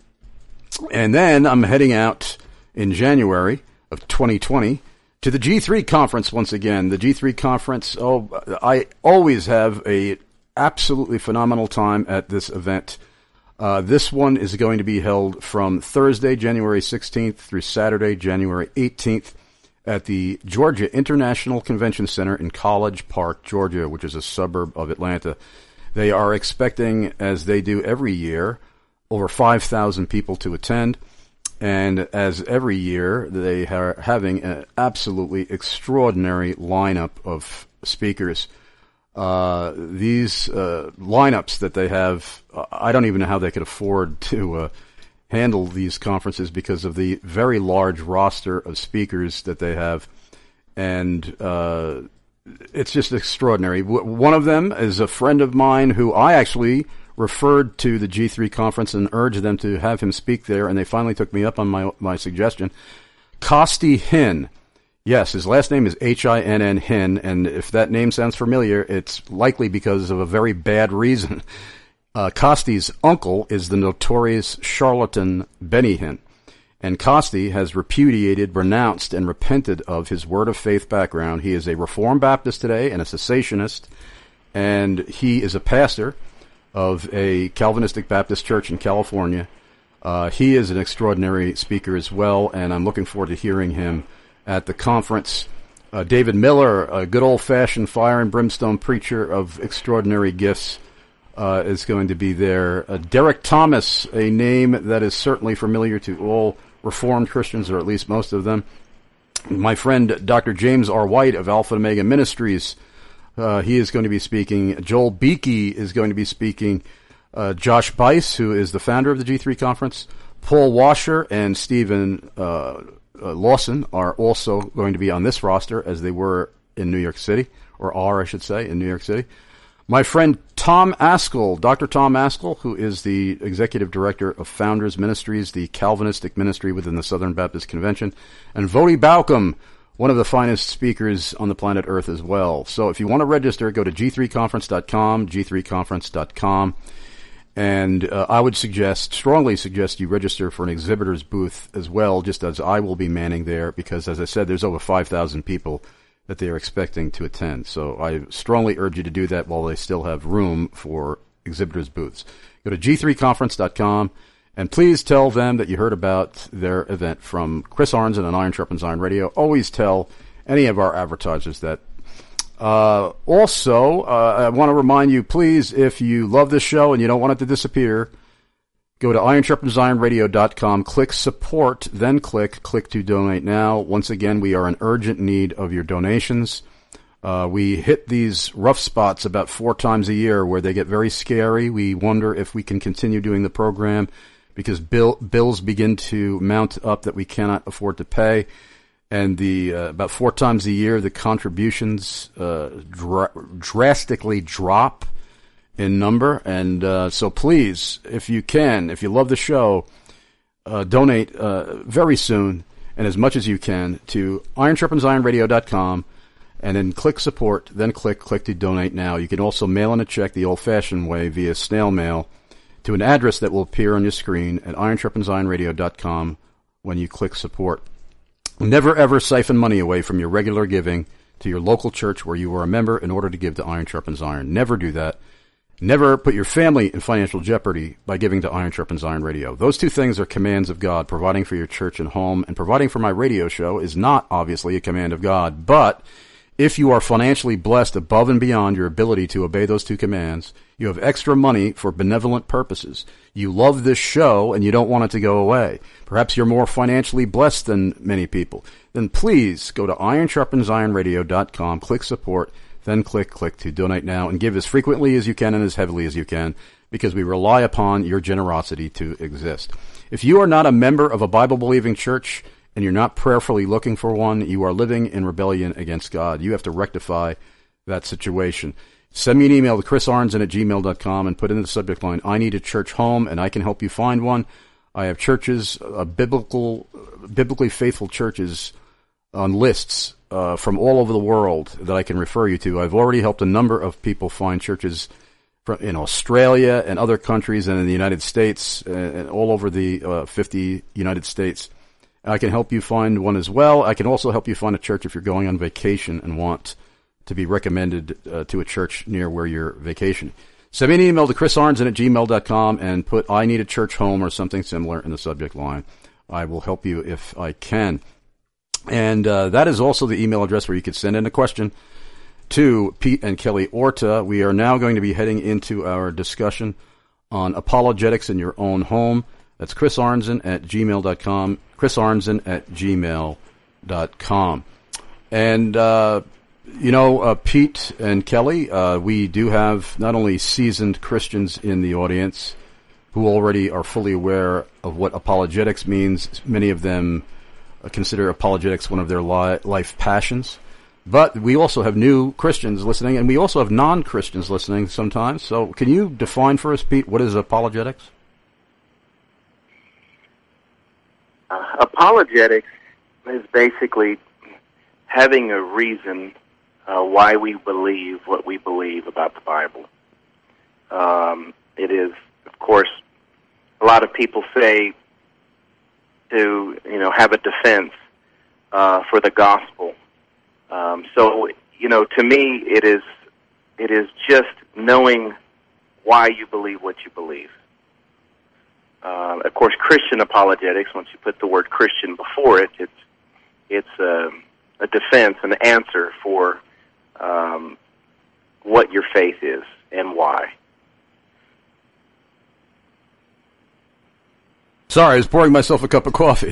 And then I'm heading out in January of twenty twenty to the G three conference once again. The G three conference, oh, I always have a absolutely phenomenal time at this event. Uh, this one is going to be held from Thursday, January sixteenth through Saturday, January eighteenth at the Georgia International Convention Center in College Park, Georgia, which is a suburb of Atlanta. They are expecting, as they do every year, over five thousand people to attend. And as every year, they are having an absolutely extraordinary lineup of speakers. Uh, these uh, lineups that they have, uh, I don't even know how they could afford to uh, handle these conferences because of the very large roster of speakers that they have. And uh, it's just extraordinary. W- one of them is a friend of mine who I actually referred to the G three conference and urged them to have him speak there, and they finally took me up on my my suggestion. Costi Hinn. Yes, his last name is H I N N Hinn, and if that name sounds familiar, it's likely because of a very bad reason. Uh, Costi's uncle is the notorious charlatan Benny Hinn, and Costi has repudiated, renounced, and repented of his Word of Faith background. He is a Reformed Baptist today and a cessationist, and he is a pastor of a Calvinistic Baptist church in California. Uh, he is an extraordinary speaker as well, and I'm looking forward to hearing him at the conference. Uh, David Miller, a good old-fashioned fire and brimstone preacher of extraordinary gifts, uh, is going to be there. Uh, Derek Thomas, a name that is certainly familiar to all Reformed Christians, or at least most of them. My friend Doctor James R. White of Alpha and Omega Ministries, uh, he is going to be speaking. Joel Beakey is going to be speaking. Uh, Josh Bice, who is the founder of the G three conference. Paul Washer and Stephen uh Uh, Lawson are also going to be on this roster as they were in New York City, or are, I should say, in New York City. My friend Tom Askell, Doctor Tom Askell, who is the executive director of Founders Ministries, the Calvinistic ministry within the Southern Baptist Convention, and Vodi Baucom, one of the finest speakers on the planet Earth as well. So if you want to register, go to G three conference dot com, G three conference dot com. And uh, I would suggest, strongly suggest you register for an exhibitor's booth as well, just as I will be manning there, because, as I said, there's over five thousand people that they are expecting to attend. So I strongly urge you to do that while they still have room for exhibitors' booths. Go to G three conference dot com, and please tell them that you heard about their event from Chris Arnzen and Iron Sharpens Iron Radio. Always tell any of our advertisers that. Uh, also, uh, I want to remind you, please, if you love this show and you don't want it to disappear, go to iron sharpens iron radio dot com, click support, then click click to donate now. Once again, we are in urgent need of your donations. Uh, we hit these rough spots about four times a year where they get very scary. We wonder if we can continue doing the program because bill, bills begin to mount up that we cannot afford to pay. And the uh, about four times a year, the contributions uh, dra- drastically drop in number. And uh, so please, if you can, if you love the show, uh, donate uh, very soon and as much as you can to iron sharpens iron radio dot com, and then click support, then click click to donate now. You can also mail in a check the old-fashioned way via snail mail to an address that will appear on your screen at iron sharpens iron radio dot com when you click support. Never ever siphon money away from your regular giving to your local church where you are a member in order to give to Iron Sharpens Iron. Never do that. Never put your family in financial jeopardy by giving to Iron Sharpens Iron Radio. Those two things are commands of God. Providing for your church and home and providing for my radio show is not obviously a command of God. But if you are financially blessed above and beyond your ability to obey those two commands, you have extra money for benevolent purposes. You love this show and you don't want it to go away. Perhaps you're more financially blessed than many people. Then please go to iron sharpens iron radio dot com, click support, then click click to donate now, and give as frequently as you can and as heavily as you can, because we rely upon your generosity to exist. If you are not a member of a Bible-believing church and you're not prayerfully looking for one, you are living in rebellion against God. You have to rectify that situation. Send me an email to chris arnzen at gmail dot com and put in the subject line, I need a church home, and I can help you find one. I have churches, uh, biblical, biblically faithful churches on lists uh, from all over the world that I can refer you to. I've already helped a number of people find churches from, in Australia and other countries and in the United States and all over the uh, fifty United States. I can help you find one as well. I can also help you find a church if you're going on vacation and want to be recommended uh, to a church near where you're vacationing. Send me an email to chris arnzen at gmail dot com and put I need a church home or something similar in the subject line. I will help you if I can. And uh, that is also the email address where you could send in a question to Pete and Kelly Orta. We are now going to be heading into our discussion on apologetics in your own home. That's Chris Arnzen at gmail dot com, Chris Arnzen at gmail dot com. And uh, You know, uh, Pete and Kelly, uh, we do have not only seasoned Christians in the audience who already are fully aware of what apologetics means. Many of them uh, consider apologetics one of their li- life passions. But we also have new Christians listening, and we also have non-Christians listening sometimes. So can you define for us, Pete, what is apologetics? Uh, apologetics is basically having a reason uh, why we believe what we believe about the Bible. Um, it is, of course, a lot of people say to, you know, have a defense uh, for the gospel. Um, so, you know, to me, it is it is just knowing why you believe what you believe. Uh, of course, Christian apologetics, once you put the word Christian before it, it's it's a, a defense, an answer for um, what your faith is and why. Sorry, I was pouring myself a cup of coffee.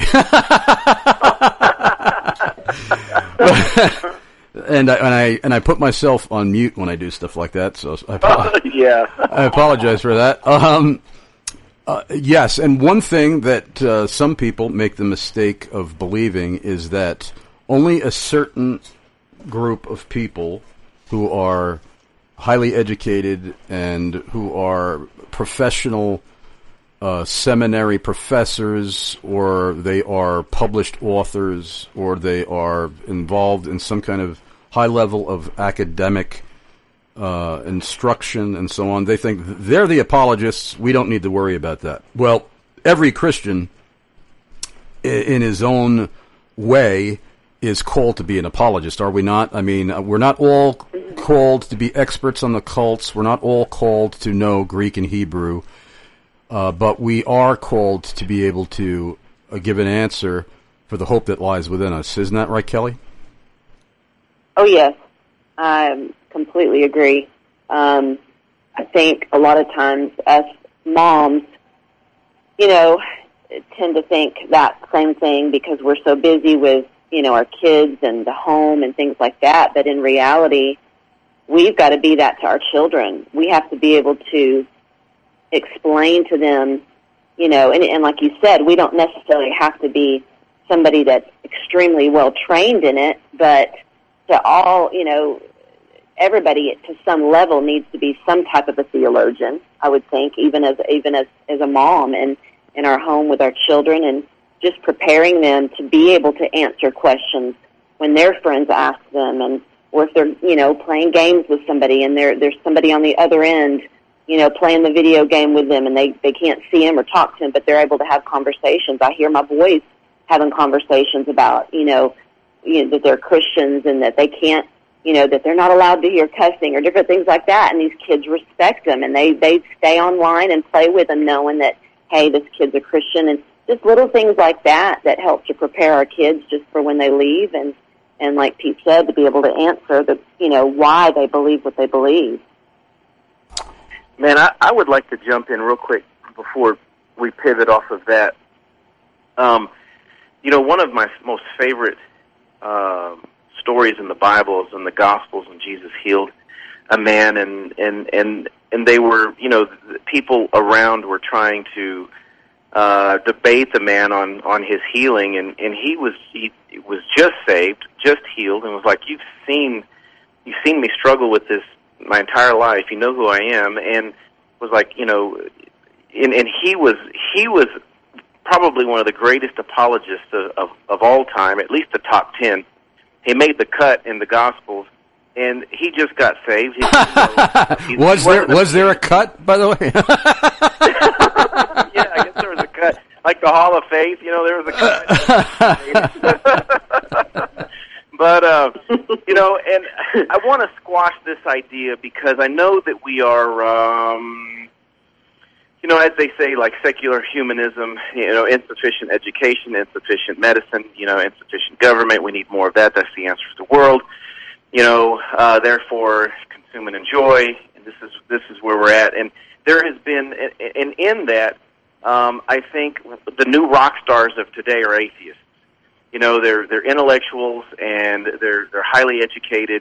and I and I and I put myself on mute when I do stuff like that. So I apologize. yeah, I apologize for that. Um, uh, yes, and one thing that uh, some people make the mistake of believing is that only a certain group of people who are highly educated and who are professional uh, seminary professors, or they are published authors, or they are involved in some kind of high level of academic uh, instruction and so on, they think they're the apologists, we don't need to worry about that. Well, every Christian in his own way is called to be an apologist, are we not? I mean, we're not all called to be experts on the cults. We're not all called to know Greek and Hebrew. Uh, but we are called to be able to uh, give an answer for the hope that lies within us. Isn't that right, Kelly? Oh, yes. I completely agree. Um, I think a lot of times us moms, you know, tend to think that same thing because we're so busy with, you know, our kids and the home and things like that. But in reality, we've got to be that to our children. We have to be able to explain to them, you know, and, and like you said, we don't necessarily have to be somebody that's extremely well trained in it, but to all, you know, everybody to some level needs to be some type of a theologian, I would think, even as even as, as a mom and in our home with our children, and just preparing them to be able to answer questions when their friends ask them, and or if they're, you know, playing games with somebody and there there's somebody on the other end, you know, playing the video game with them, and they, they can't see him or talk to him, but they're able to have conversations. I hear my boys having conversations about, you know, you know, that they're Christians and that they can't, you know, that they're not allowed to hear cussing or different things like that, and these kids respect them, and they, they stay online and play with them knowing that, hey, this kid's a Christian, and just little things like that that help to prepare our kids just for when they leave, and, and like Pete said, to be able to answer the, you know, why they believe what they believe. Man, I, I would like to jump in real quick before we pivot off of that. Um, you know, one of my most favorite uh, stories in the Bible is in the Gospels when Jesus healed a man, and, and, and, and they were, you know, the people around were trying to uh, debate the man on, on his healing, and, and he was he was just saved, just healed, and was like, you've seen you've seen me struggle with this my entire life. You know who I am, and was like, you know, and, and he was he was probably one of the greatest apologists of, of, of all time, at least the top ten. He made the cut in the Gospels, and he just got saved. He, you know, was there was there a cut, by the way? Yeah, I guess there was a cut, like the Hall of Faith. You know, there was a cut. But, uh, you know, and I want to squash this idea because I know that we are, um, you know, as they say, like secular humanism, you know, insufficient education, insufficient medicine, you know, insufficient government. We need more of that. That's the answer to the world. You know, uh, therefore, consume and enjoy. And this is this is where we're at. And there has been, and in that, um, I think the new rock stars of today are atheists. You know, they're they're intellectuals and they're they're highly educated,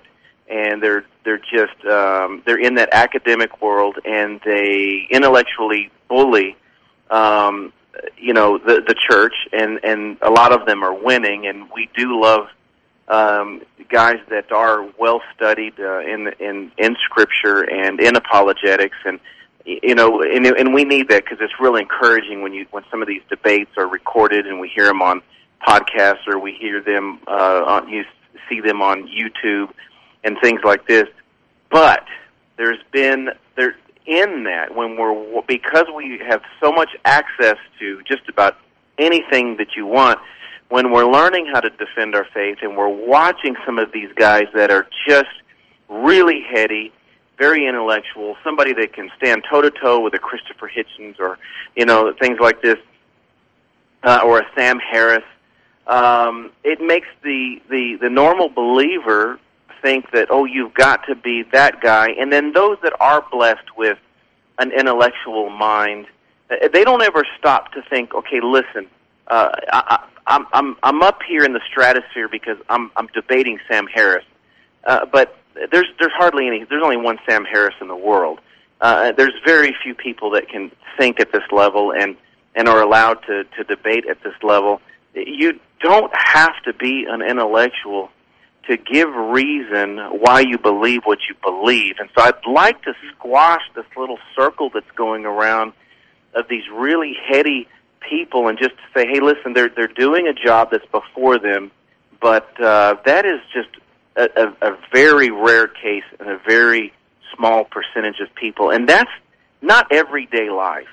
and they're they're just um, they're in that academic world, and they intellectually bully, um, you know, the the church, and and a lot of them are winning, and we do love um, guys that are well studied uh, in in in Scripture and in apologetics, and you know, and, and we need that because it's really encouraging when you when some of these debates are recorded and we hear them on podcasts or we hear them uh, on you see them on YouTube and things like this. But there's been there in that when we're because we have so much access to just about anything that you want. When we're learning how to defend our faith and we're watching some of these guys that are just really heady, very intellectual, somebody that can stand toe-to-toe with a Christopher Hitchens or, you know, things like this, uh, or a Sam Harris, um, it makes the, the, the normal believer think that, oh, you've got to be that guy. And then those that are blessed with an intellectual mind, they don't ever stop to think, okay, listen, uh, I, I'm, I'm, I'm up here in the stratosphere because I'm, I'm debating Sam Harris. Uh, but there's, there's hardly any, there's only one Sam Harris in the world. Uh, there's very few people that can think at this level and, and are allowed to, to debate at this level. You don't have to be an intellectual to give reason why you believe what you believe. And so I'd like to squash this little circle that's going around of these really heady people and just say, hey, listen, they're they're doing a job that's before them, but uh, that is just a, a, a very rare case and a very small percentage of people, and that's not everyday life.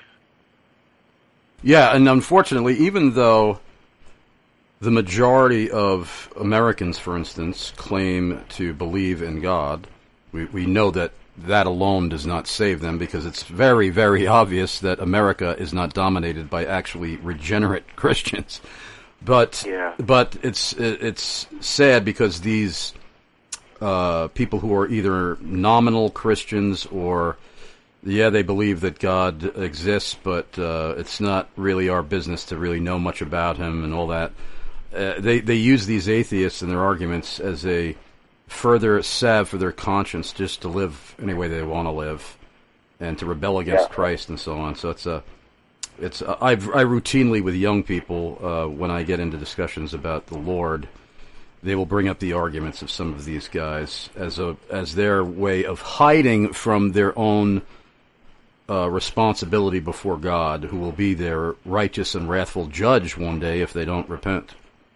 Yeah, and unfortunately, even though the majority of Americans, for instance, claim to believe in God, we, we know that that alone does not save them because it's very, very obvious that America is not dominated by actually regenerate Christians. But yeah. but it's it's sad because these uh, people who are either nominal Christians or yeah, they believe that God exists, but uh, it's not really our business to really know much about him and all that. Uh, they they use these atheists in their arguments as a further salve for their conscience, just to live any way they want to live, and to rebel against yeah. Christ and so on. So it's a it's a, I I routinely with young people uh, when I get into discussions about the Lord, they will bring up the arguments of some of these guys as a as their way of hiding from their own uh, responsibility before God, who will be their righteous and wrathful judge one day if they don't repent.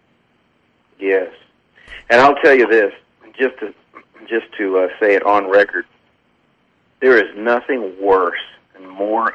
Yes, and I'll tell you this, just to just to uh, say it on record, there is nothing worse and more,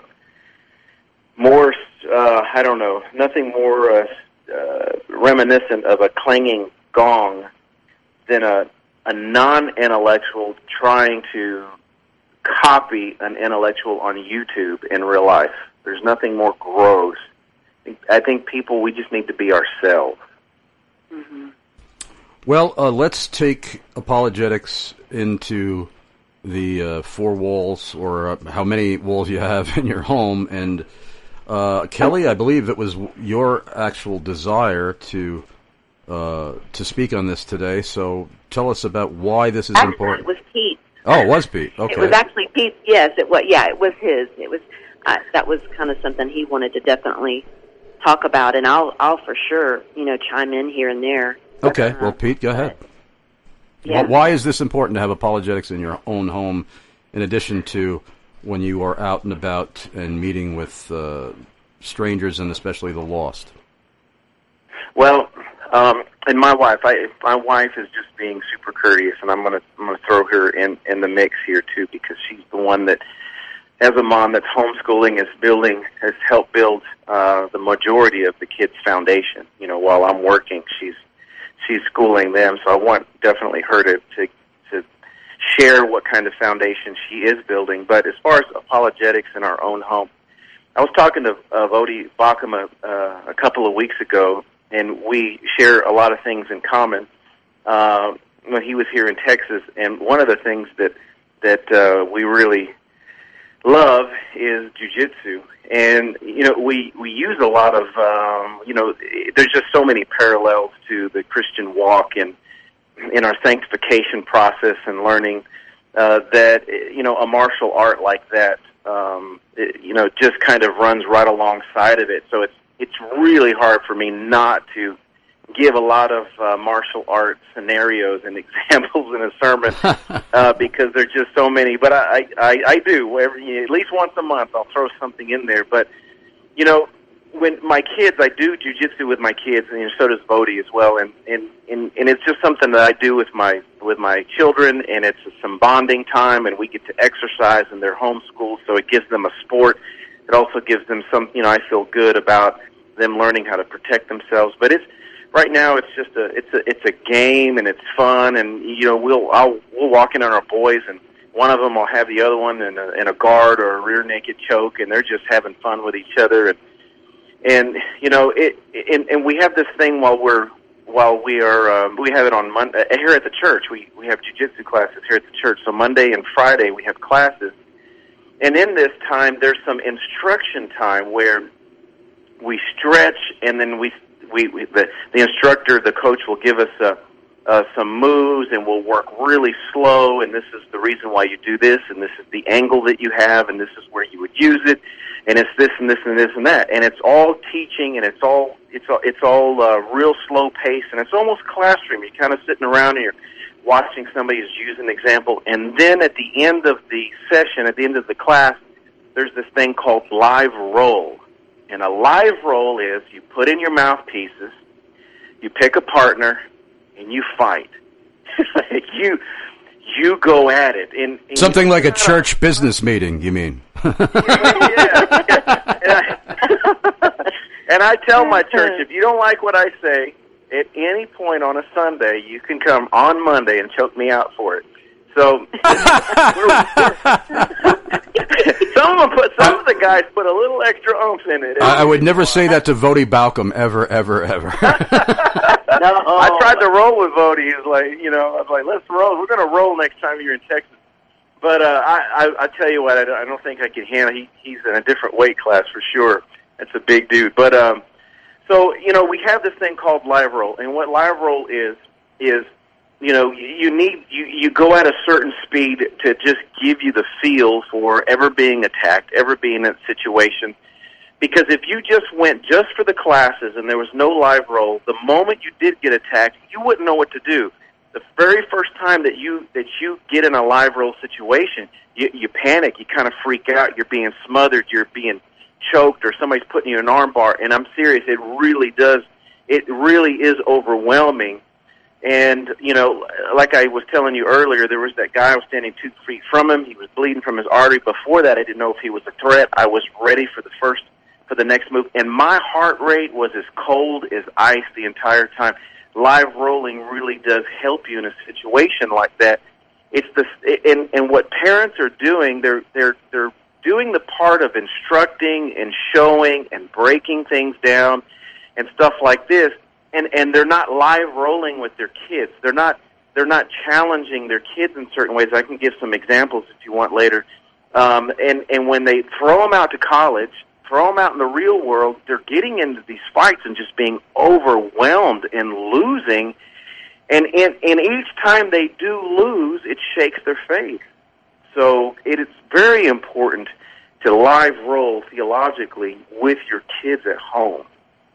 more uh, I don't know, nothing more uh, uh, reminiscent of a clanging gong than a a non-intellectual trying to copy an intellectual on YouTube in real life. There's nothing more gross. I think people, we just need to be ourselves. Mm-hmm. Well, uh, let's take apologetics into the uh, four walls, or uh, how many walls you have in your home. And uh, Kelly, I believe it was your actual desire to uh, to speak on this today. So tell us about why this is actually, important. It was Pete. Oh, it was Pete. Okay. It was actually Pete. Yes, it was. Yeah, it was his. It was uh, that was kind of something he wanted to definitely talk about, and I'll I'll for sure you know chime in here and there. Okay, well, Pete, go ahead. Yeah. Why is this important to have apologetics in your own home, in addition to when you are out and about and meeting with uh, strangers and especially the lost? Well, um, and my wife, I, my wife is just being super courteous, and I'm going to I'm going to throw her in, in the mix here too, because she's the one that, as a mom that's homeschooling, is building, has helped build uh, the majority of the kids' foundation. You know, while I'm working, she's she's schooling them, so I want definitely her to, to to share what kind of foundation she is building. But as far as apologetics in our own home, I was talking to uh, Vodi Bakama uh, a couple of weeks ago, and we share a lot of things in common uh, when he was here in Texas. And one of the things that that uh, we really love is jiu-jitsu. And, you know, we, we use a lot of, um, you know, there's just so many parallels to the Christian walk. And in our sanctification process and learning uh, that, you know, a martial art like that, um, it, you know, just kind of runs right alongside of it. So it's it's really hard for me not to give a lot of uh, martial art scenarios and examples in a sermon uh, because there's just so many. But I, I, I do. Every, at least once a month I'll throw something in there. But, you know, when my kids, I do jujitsu with my kids, and you know, so does Bodhi as well. And, and, and, and it's just something that I do with my with my children, and it's some bonding time, and we get to exercise, and they're homeschooled, so it gives them a sport. It also gives them some, you know, I feel good about them learning how to protect themselves. But it's, right now, it's just a it's a it's a game, and it's fun, and you know we'll I'll, we'll walk in on our boys, and one of them will have the other one in a, in a guard or a rear naked choke, and they're just having fun with each other, and and you know it and, and we have this thing while we're while we are um, we have it on Monday here at the church. We we have jiu-jitsu classes here at the church, so Monday and Friday we have classes, and in this time there's some instruction time where we stretch, and then we. We, we the, the instructor, the coach, will give us uh, uh, some moves, and we'll work really slow. And this is the reason why you do this, and this is the angle that you have, and this is where you would use it, and it's this and this and this and that. And it's all teaching, and it's all it's all it's all uh, real slow pace, and it's almost classroom. You're kind of sitting around and you're watching somebody who's using an example, and then at the end of the session, at the end of the class, there's this thing called live roll. And a live roll is you put in your mouthpieces, you pick a partner, and you fight. you you go at it. And, and Something like a church business meeting, you mean? yeah. yeah. And, I, and I tell my church, if you don't like what I say, at any point on a Sunday, you can come on Monday and choke me out for it. So some of them put, some of the guys put a little extra oomph in it. I, I would never say that to Vody Balcom ever, ever, ever. no, I tried to roll with Vody. He was like, you know, I was like, let's roll. We're going to roll next time you're in Texas. But uh, I, I, I tell you what, I don't, I don't think I can handle. He, he's in a different weight class for sure. That's a big dude. But um, so you know, we have this thing called live roll, and what live roll is is. You know, you need you, you go at a certain speed to just give you the feel for ever being attacked, ever being in that situation. Because if you just went just for the classes and there was no live roll, the moment you did get attacked, you wouldn't know what to do. The very first time that you that you get in a live roll situation, you, you panic, you kind of freak out, you're being smothered, you're being choked, or somebody's putting you in an arm bar. And I'm serious, it really does, it really is overwhelming. And, you know, like I was telling you earlier, there was that guy I was standing two feet from him. He was bleeding from his artery. Before that, I didn't know if he was a threat. I was ready for the first, for the next move. And my heart rate was as cold as ice the entire time. Live rolling really does help you in a situation like that. It's the, and, and what parents are doing, they're, they're, they're doing the part of instructing and showing and breaking things down and stuff like this. And and they're not live rolling with their kids. They're not they're not challenging their kids in certain ways. I can give some examples if you want later. Um, and and when they throw them out to college, throw them out in the real world, they're getting into these fights and just being overwhelmed and losing. And and, and each time they do lose, it shakes their faith. So it is very important to live roll theologically with your kids at home.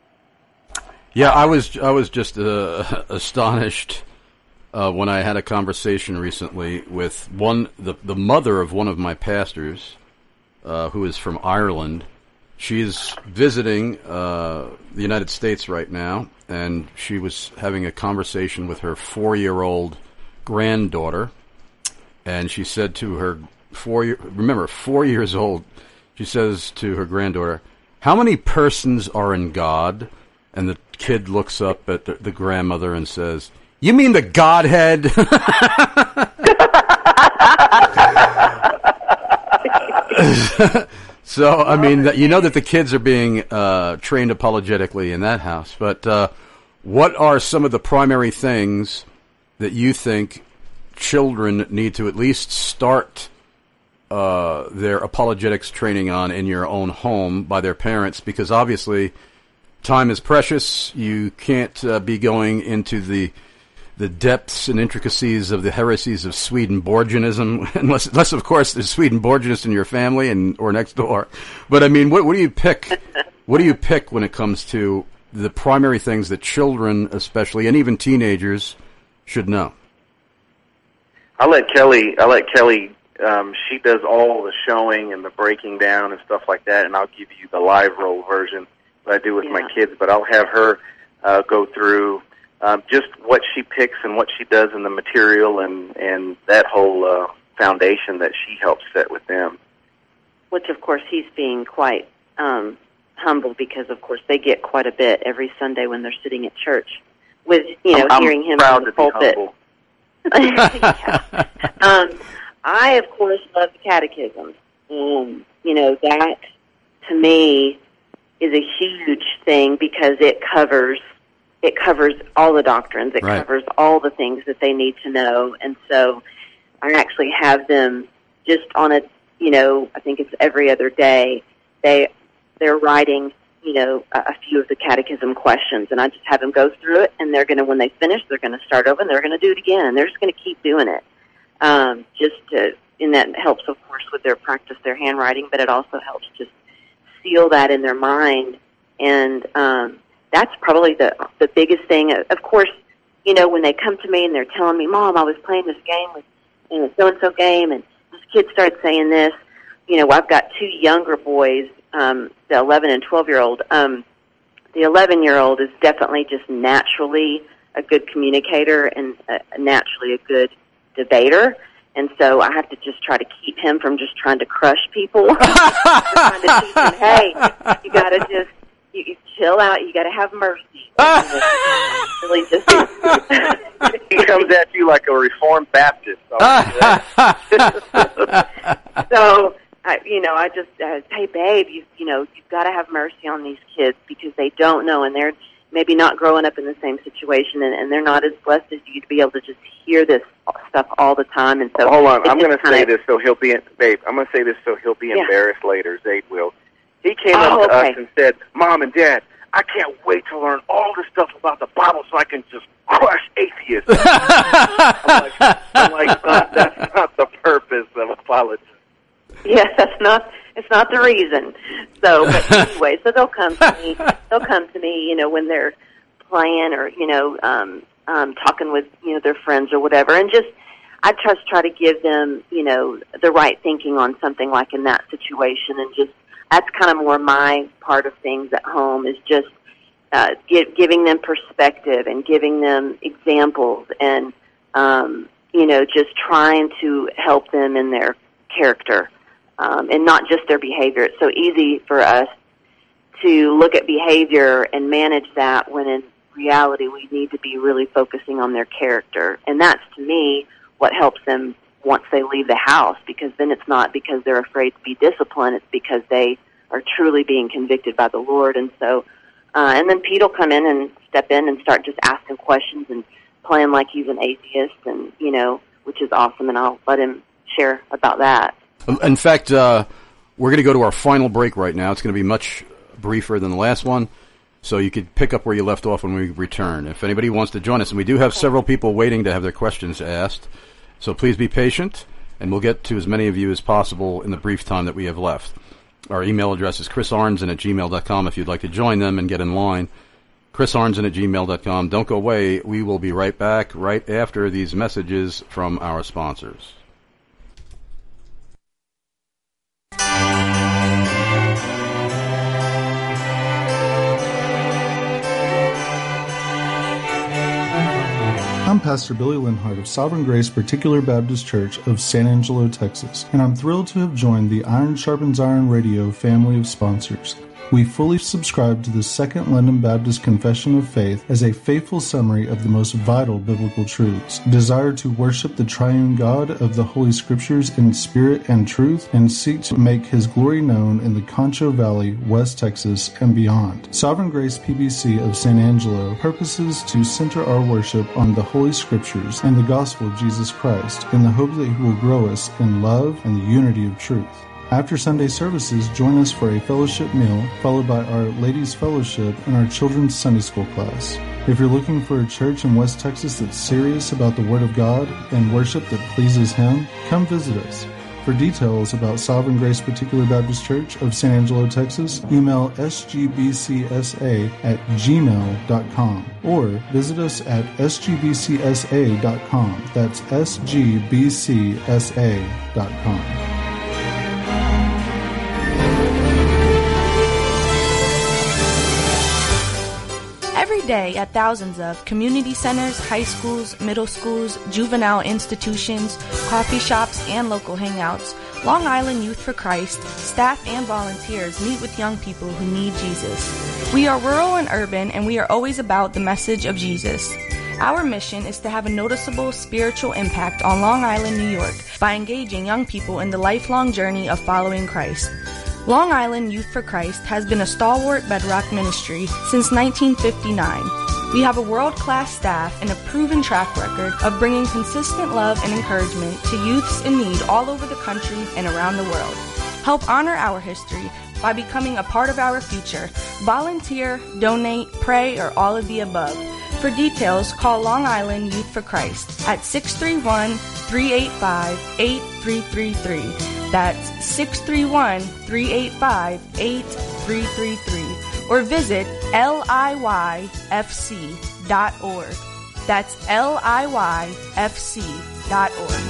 Yeah, I was I was just uh, astonished uh, when I had a conversation recently with one the the mother of one of my pastors, uh, who is from Ireland. She's visiting uh, the United States right now, and she was having a conversation with her four-year-old granddaughter, and she said to her four year remember four years old. She says to her granddaughter, "How many persons are in God?" And the kid looks up at the, the grandmother and says, "You mean the Godhead?" So, I mean, you know that the kids are being uh, trained apologetically in that house. But uh, what are some of the primary things that you think children need to at least start uh, their apologetics training on in your own home by their parents? Because obviously time is precious. You can't uh, be going into the the depths and intricacies of the heresies of Swedenborgianism, unless, unless of course there's Swedenborgianists in your family and or next door. But I mean, what, what do you pick? What do you pick when it comes to the primary things that children, especially, and even teenagers, should know? I let Kelly. I let Kelly. Um, she does all the showing and the breaking down and stuff like that, and I'll give you the live roll version that I do with yeah. my kids. But I'll have her uh, go through um, just what she picks and what she does in the material, and and that whole uh, foundation that she helps set with them. Which, of course, he's being quite um, humble because, of course, they get quite a bit every Sunday when they're sitting at church with you know I'm, hearing I'm him proud from the to pulpit. Be humble. yeah. um, I, of course, love the catechism. Um, you know, that, to me, is a huge thing because it covers it covers all the doctrines. It right. covers all the things that they need to know. And so I actually have them just on a, you know, I think it's every other day, they, they're writing, you know, a, a few of the catechism questions, and I just have them go through it, and they're going to, when they finish, they're going to start over, and they're going to do it again, and they're just going to keep doing it. Um, just to, and that helps, of course, with their practice, their handwriting, but it also helps just seal that in their mind. And um, that's probably the the biggest thing. Of course, you know, when they come to me and they're telling me, Mom, I was playing this game with, you know, so-and-so game, and this kid started saying this. You know, I've got two younger boys, um, the eleven and twelve-year-old. Um, the eleven-year-old is definitely just naturally a good communicator and uh, naturally a good debater, and so I have to just try to keep him from just trying to crush people. Trying to teach him, hey, you got to just you, you chill out. You got to have mercy. Really, just he comes at you like a Reformed Baptist. So, I, you know, I just uh, hey, babe, you you know, you've got to have mercy on these kids because they don't know, and they're maybe not growing up in the same situation, and, and they're not as blessed as you to be able to just hear this stuff all the time. And so, hold on, I'm going to say of, this so he'll be, babe. I'm going to say this so he'll be yeah. embarrassed later. Zayd will. He came oh, up to okay. us and said, "Mom and Dad, I can't wait to learn all this stuff about the Bible so I can just crush atheists." I'm like, I'm like son, that's not the purpose of apology. Yes, that's not. It's not the reason. So, but anyway, so they'll come to me. They'll come to me, you know, when they're playing or you know, um, um, talking with you know their friends or whatever, and just I just try to give them, you know, the right thinking on something like in that situation, and just that's kind of more my part of things at home is just uh, give, giving them perspective and giving them examples, and um, you know, just trying to help them in their character. Um, and not just their behavior. It's so easy for us to look at behavior and manage that when in reality we need to be really focusing on their character. And that's, to me, what helps them once they leave the house, because then it's not because they're afraid to be disciplined, it's because they are truly being convicted by the Lord. And so, uh, and then Pete will come in and step in and start just asking questions and playing like he's an atheist, and, you know, which is awesome, and I'll let him share about that. In fact, uh, we're going to go to our final break right now. It's going to be much briefer than the last one, so you could pick up where you left off when we return. If anybody wants to join us, and we do have several people waiting to have their questions asked, so please be patient, and we'll get to as many of you as possible in the brief time that we have left. Our email address is chris arnzen at gmail dot com if you'd like to join them and get in line. chris arnzen at gmail dot com. Don't go away. We will be right back right after these messages from our sponsors. I'm Pastor Billy Linhart of Sovereign Grace Particular Baptist Church of San Angelo, Texas, and I'm thrilled to have joined the Iron Sharpens Iron Radio family of sponsors. We fully subscribe to the Second London Baptist Confession of Faith as a faithful summary of the most vital biblical truths, desire to worship the triune God of the Holy Scriptures in spirit and truth, and seek to make His glory known in the Concho Valley, West Texas, and beyond. Sovereign Grace P B C of San Angelo purposes to center our worship on the Holy Scriptures and the gospel of Jesus Christ in the hope that He will grow us in love and the unity of truth. After Sunday services, join us for a fellowship meal, followed by our Ladies' Fellowship and our Children's Sunday School class. If you're looking for a church in West Texas that's serious about the Word of God and worship that pleases Him, come visit us. For details about Sovereign Grace Particular Baptist Church of San Angelo, Texas, email s g b c s a at gmail dot com or visit us at s g b c s a dot com. That's s g b c s a dot com. Every day at thousands of community centers, high schools, middle schools, juvenile institutions, coffee shops, and local hangouts, Long Island Youth for Christ, staff and volunteers meet with young people who need Jesus. We are rural and urban, and we are always about the message of Jesus. Our mission is to have a noticeable spiritual impact on Long Island, New York, by engaging young people in the lifelong journey of following Christ. Long Island Youth for Christ has been a stalwart bedrock ministry since nineteen fifty-nine. We have a world-class staff and a proven track record of bringing consistent love and encouragement to youths in need all over the country and around the world. Help honor our history by becoming a part of our future. Volunteer, donate, pray, or all of the above. For details, call Long Island Youth for Christ at six three one, three eight five, eight three three three. That's six three one, three eight five, eight three three three. Or visit L I Y F C dot org. That's L I Y F C dot org.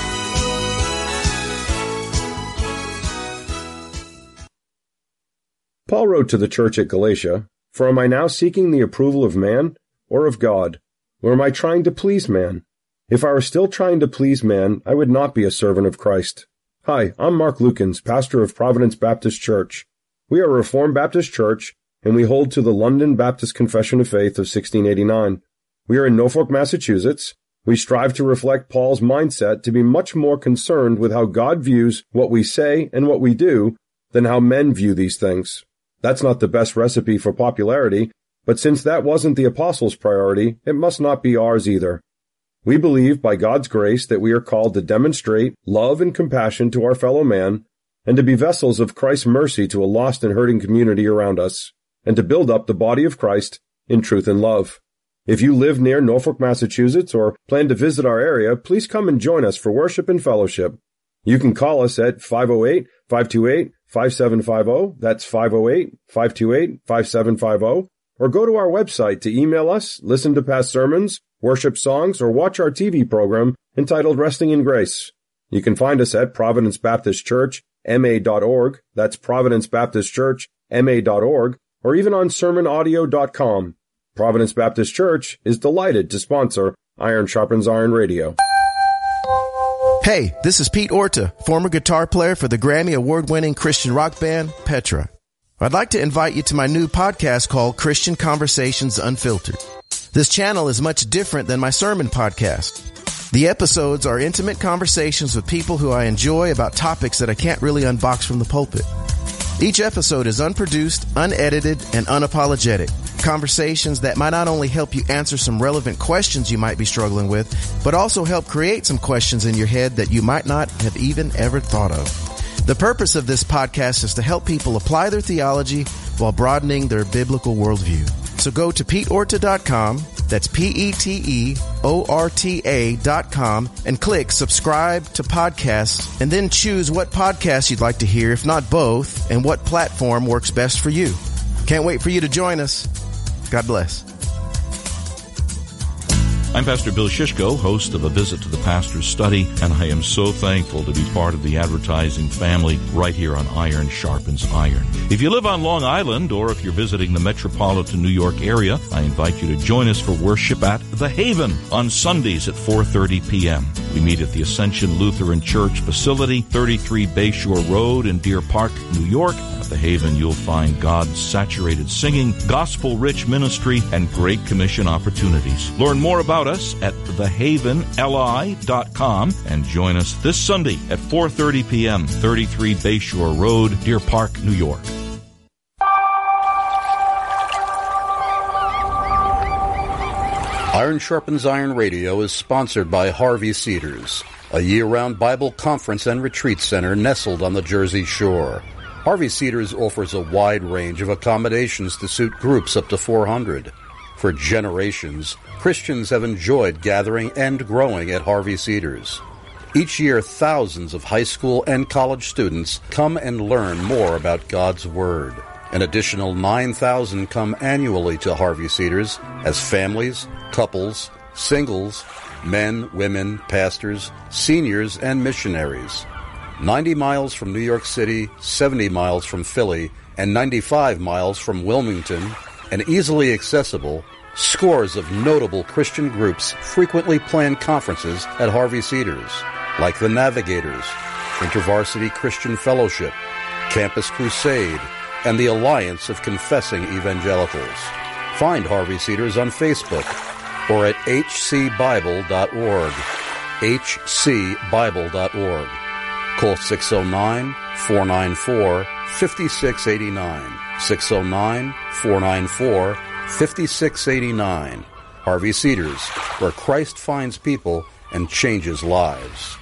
Paul wrote to the church at Galatia, "For am I now seeking the approval of man or of God? Or am I trying to please man? If I were still trying to please man, I would not be a servant of Christ." Hi, I'm Mark Lukens, pastor of Providence Baptist Church. We are a Reformed Baptist church, and we hold to the London Baptist Confession of Faith of sixteen eighty-nine. We are in Norfolk, Massachusetts. We strive to reflect Paul's mindset to be much more concerned with how God views what we say and what we do than how men view these things. That's not the best recipe for popularity, but since that wasn't the apostles' priority, it must not be ours either. We believe, by God's grace, that we are called to demonstrate love and compassion to our fellow man, and to be vessels of Christ's mercy to a lost and hurting community around us, and to build up the body of Christ in truth and love. If you live near Norfolk, Massachusetts, or plan to visit our area, please come and join us for worship and fellowship. You can call us at five oh eight, five two eight, five seven five oh, that's five oh eight, five two eight, five seven five oh, or go to our website to email us, listen to past sermons, worship songs, or watch our T V program entitled Resting in Grace. You can find us at Providence Baptist Church, M A dot org, that's Providence Baptist Church, M A dot org, or even on sermon audio dot com. Providence Baptist Church is delighted to sponsor Iron Sharpens Iron Radio. Hey, this is Pete Orta, former guitar player for the Grammy Award-winning Christian rock band, Petra. I'd like to invite you to my new podcast called Christian Conversations Unfiltered. This channel is much different than my sermon podcast. The episodes are intimate conversations with people who I enjoy about topics that I can't really unbox from the pulpit. Each episode is unproduced, unedited, and unapologetic. Conversations that might not only help you answer some relevant questions you might be struggling with, but also help create some questions in your head that you might not have even ever thought of. The purpose of this podcast is to help people apply their theology while broadening their biblical worldview. So go to pete orta dot com, that's P E T E O R T A dot com, and click subscribe to podcasts, and then choose what podcast you'd like to hear, if not both, and what platform works best for you. Can't wait for you to join us. God bless. I'm Pastor Bill Shishko, host of A Visit to the Pastor's Study, and I am so thankful to be part of the advertising family right here on Iron Sharpens Iron. If you live on Long Island, or if you're visiting the metropolitan New York area, I invite you to join us for worship at The Haven on Sundays at four thirty p.m. We meet at the Ascension Lutheran Church facility, thirty-three Bayshore Road in Deer Park, New York. At The Haven, you'll find God-saturated singing, gospel-rich ministry, and Great Commission opportunities. Learn more about us at the haven l i dot com and join us this Sunday at four thirty p.m., thirty-three Bayshore Road, Deer Park, New York. Iron Sharpens Iron Radio is sponsored by Harvey Cedars, a year-round Bible conference and retreat center nestled on the Jersey Shore. Harvey Cedars offers a wide range of accommodations to suit groups up to four hundred. For generations, Christians have enjoyed gathering and growing at Harvey Cedars. Each year, thousands of high school and college students come and learn more about God's Word. An additional nine thousand come annually to Harvey Cedars as families, couples, singles, men, women, pastors, seniors, and missionaries. ninety miles from New York City, seventy miles from Philly, and ninety-five miles from Wilmington, and easily accessible, scores of notable Christian groups frequently plan conferences at Harvey Cedars, like the Navigators, InterVarsity Christian Fellowship, Campus Crusade, and the Alliance of Confessing Evangelicals. Find Harvey Cedars on Facebook or at h c bible dot org, h c bible dot org. Call six oh nine, four nine four, five six eight nine, six oh nine, four nine four, five six eight nine. Harvey Cedars, where Christ finds people and changes lives.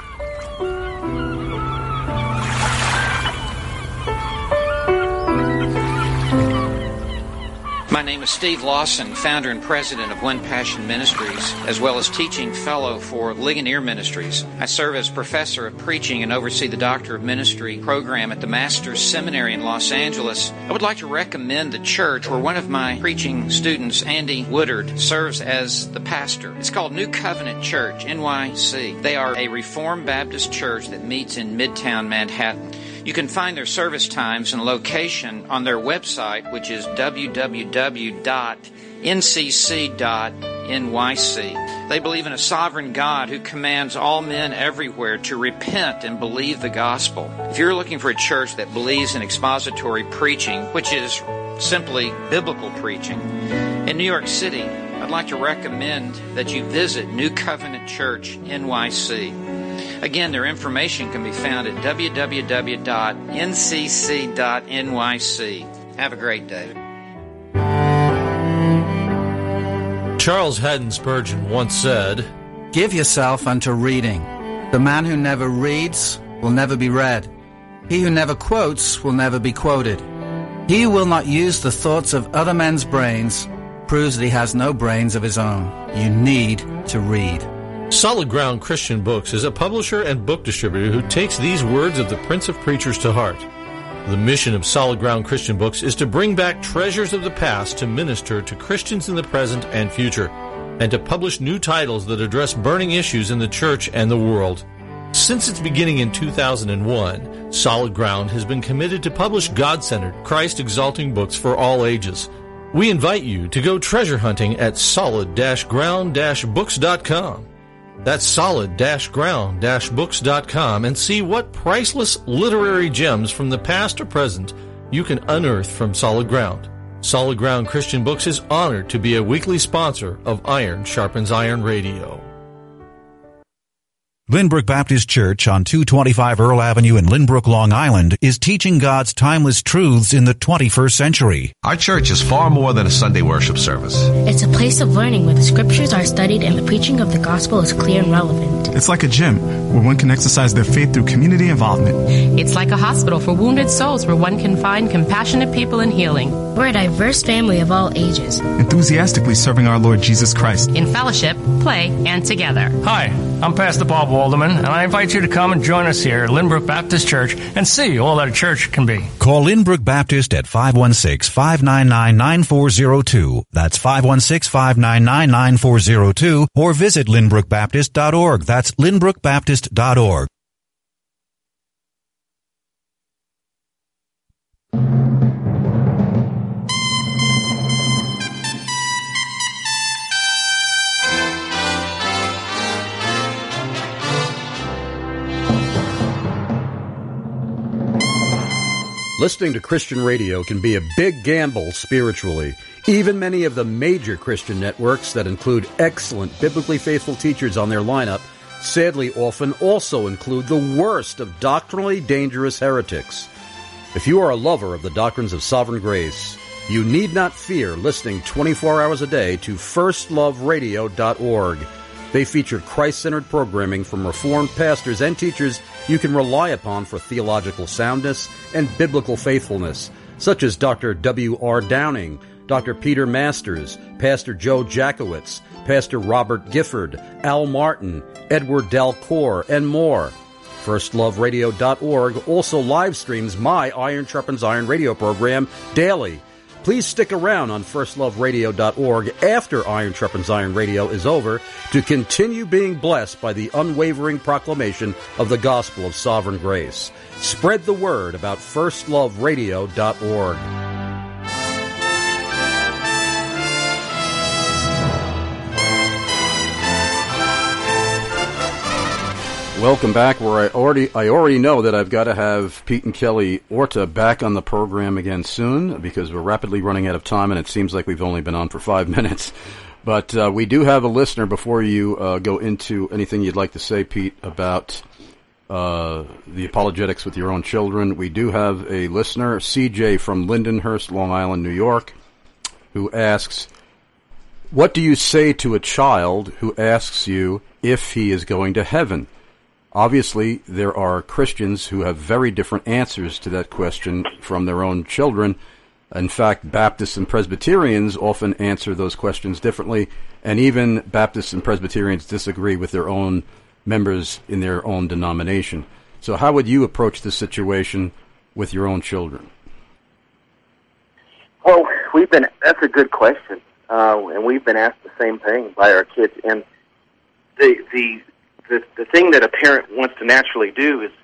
My name is Steve Lawson, founder and president of One Passion Ministries, as well as teaching fellow for Ligonier Ministries. I serve as professor of preaching and oversee the Doctor of Ministry program at the Master's Seminary in Los Angeles. I would like to recommend the church where one of my preaching students, Andy Woodard, serves as the pastor. It's called New Covenant Church, N Y C. They are a Reformed Baptist church that meets in Midtown Manhattan. You can find their service times and location on their website, which is w w w dot n c c dot n y c. They believe in a sovereign God who commands all men everywhere to repent and believe the gospel. If you're looking for a church that believes in expository preaching, which is simply biblical preaching, in New York City, I'd like to recommend that you visit New Covenant Church N Y C. Again, their information can be found at w w w dot n c c dot n y c. Have a great day. Charles Haddon Spurgeon once said, "Give yourself unto reading. The man who never reads will never be read. He who never quotes will never be quoted. He who will not use the thoughts of other men's brains proves that he has no brains of his own. You need to read." Solid Ground Christian Books is a publisher and book distributor who takes these words of the Prince of Preachers to heart. The mission of Solid Ground Christian Books is to bring back treasures of the past to minister to Christians in the present and future, and to publish new titles that address burning issues in the church and the world. Since its beginning in two thousand one, Solid Ground has been committed to publish God-centered, Christ-exalting books for all ages. We invite you to go treasure hunting at solid ground books dot com. That's solid ground books dot com and see what priceless literary gems from the past or present you can unearth from Solid Ground. Solid Ground Christian Books is honored to be a weekly sponsor of Iron Sharpens Iron Radio. Lynbrook Baptist Church on two twenty-five Earl Avenue in Lynbrook, Long Island is teaching God's timeless truths in the twenty-first century. Our church is far more than a Sunday worship service. It's a place of learning where the scriptures are studied and the preaching of the gospel is clear and relevant. It's like a gym where one can exercise their faith through community involvement. It's like a hospital for wounded souls where one can find compassionate people in healing. We're a diverse family of all ages, enthusiastically serving our Lord Jesus Christ in fellowship, play, and together. Hi, I'm Pastor Bob Walderman, and I invite you to come and join us here at Lynbrook Baptist Church and see all that a church can be. Call Lynbrook Baptist at five one six, five nine nine, nine four zero two. That's five one six, five nine nine, nine four zero two, or visit lynbrook baptist dot org. That's lynbrook baptist dot org. Listening to Christian radio can be a big gamble spiritually. Even many of the major Christian networks that include excellent biblically faithful teachers on their lineup sadly often also include the worst of doctrinally dangerous heretics. If you are a lover of the doctrines of sovereign grace, You need not fear listening twenty-four hours a day to first love radio dot org. They feature Christ-centered programming from Reformed pastors and teachers you can rely upon for theological soundness and biblical faithfulness, such as Doctor W R Downing, Doctor Peter Masters, Pastor Joe Jackowitz, Pastor Robert Gifford, Al Martin, Edward Dalcour, and more. first love radio dot org also live streams my Iron Sharpens Iron radio program daily. Please stick around on first love radio dot org after Iron Sharpens Iron Radio is over to continue being blessed by the unwavering proclamation of the gospel of sovereign grace. Spread the word about first love radio dot org. Welcome back, where I already I already know that I've got to have Pete and Kelly Orta back on the program again soon, because we're rapidly running out of time, and it seems like we've only been on for five minutes. But uh, we do have a listener. Before you uh, go into anything you'd like to say, Pete, about uh, the apologetics with your own children, we do have a listener, C J from Lindenhurst, Long Island, New York, who asks, what do you say to a child who asks you if he is going to heaven? Obviously, there are Christians who have very different answers to that question from their own children. In fact, Baptists and Presbyterians often answer those questions differently, and even Baptists and Presbyterians disagree with their own members in their own denomination. So how would you approach this situation with your own children? Well, we've been, that's a good question, uh, and we've been asked the same thing by our kids. And the the The, the thing that a parent wants to naturally do is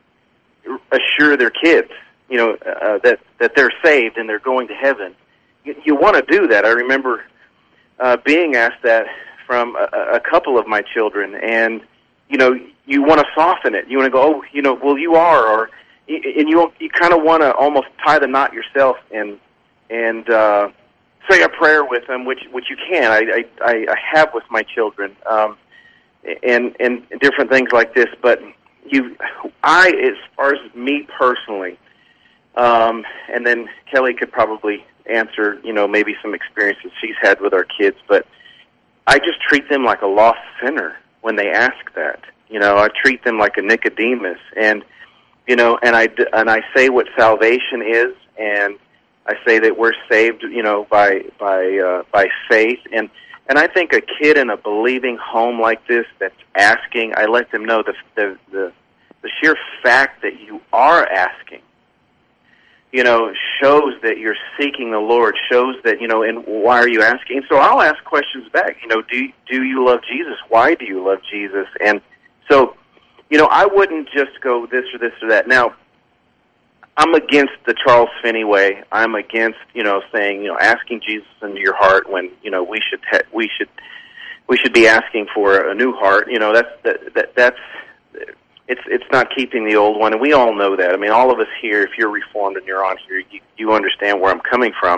assure their kids, you know, uh, that, that they're saved and they're going to heaven. You, you want to do that. I remember uh, being asked that from a, a couple of my children, and, you know, you want to soften it. You want to go, oh, you know, well, you are, or, and you you kind of want to almost tie the knot yourself and and uh, say a prayer with them, which which you can. I I, I have with my children. Um, And, and different things like this, but you, I, as far as me personally, um, and then Kelly could probably answer, you know, maybe some experiences she's had with our kids, but I just treat them like a lost sinner when they ask that. You know, I treat them like a Nicodemus, and, you know, and I, and I say what salvation is, and I say that we're saved, you know, by, by, uh, by faith, and, And I think a kid in a believing home like this that's asking, I let them know the the the, the sheer fact that you are asking, you know, shows that you're seeking the Lord, shows that, you know, and why are you asking? And so I'll ask questions back, you know, do, do you love Jesus? Why do you love Jesus? And so, you know, I wouldn't just go this or this or that. Now, I'm against the Charles Finney way. I'm against, you know, saying, you know, asking Jesus into your heart when, you know, we should te- we should we should be asking for a new heart. You know, that's that, that that's it's it's not keeping the old one, and we all know that. I mean, all of us here, if you're Reformed and you're on here, you, you understand where I'm coming from.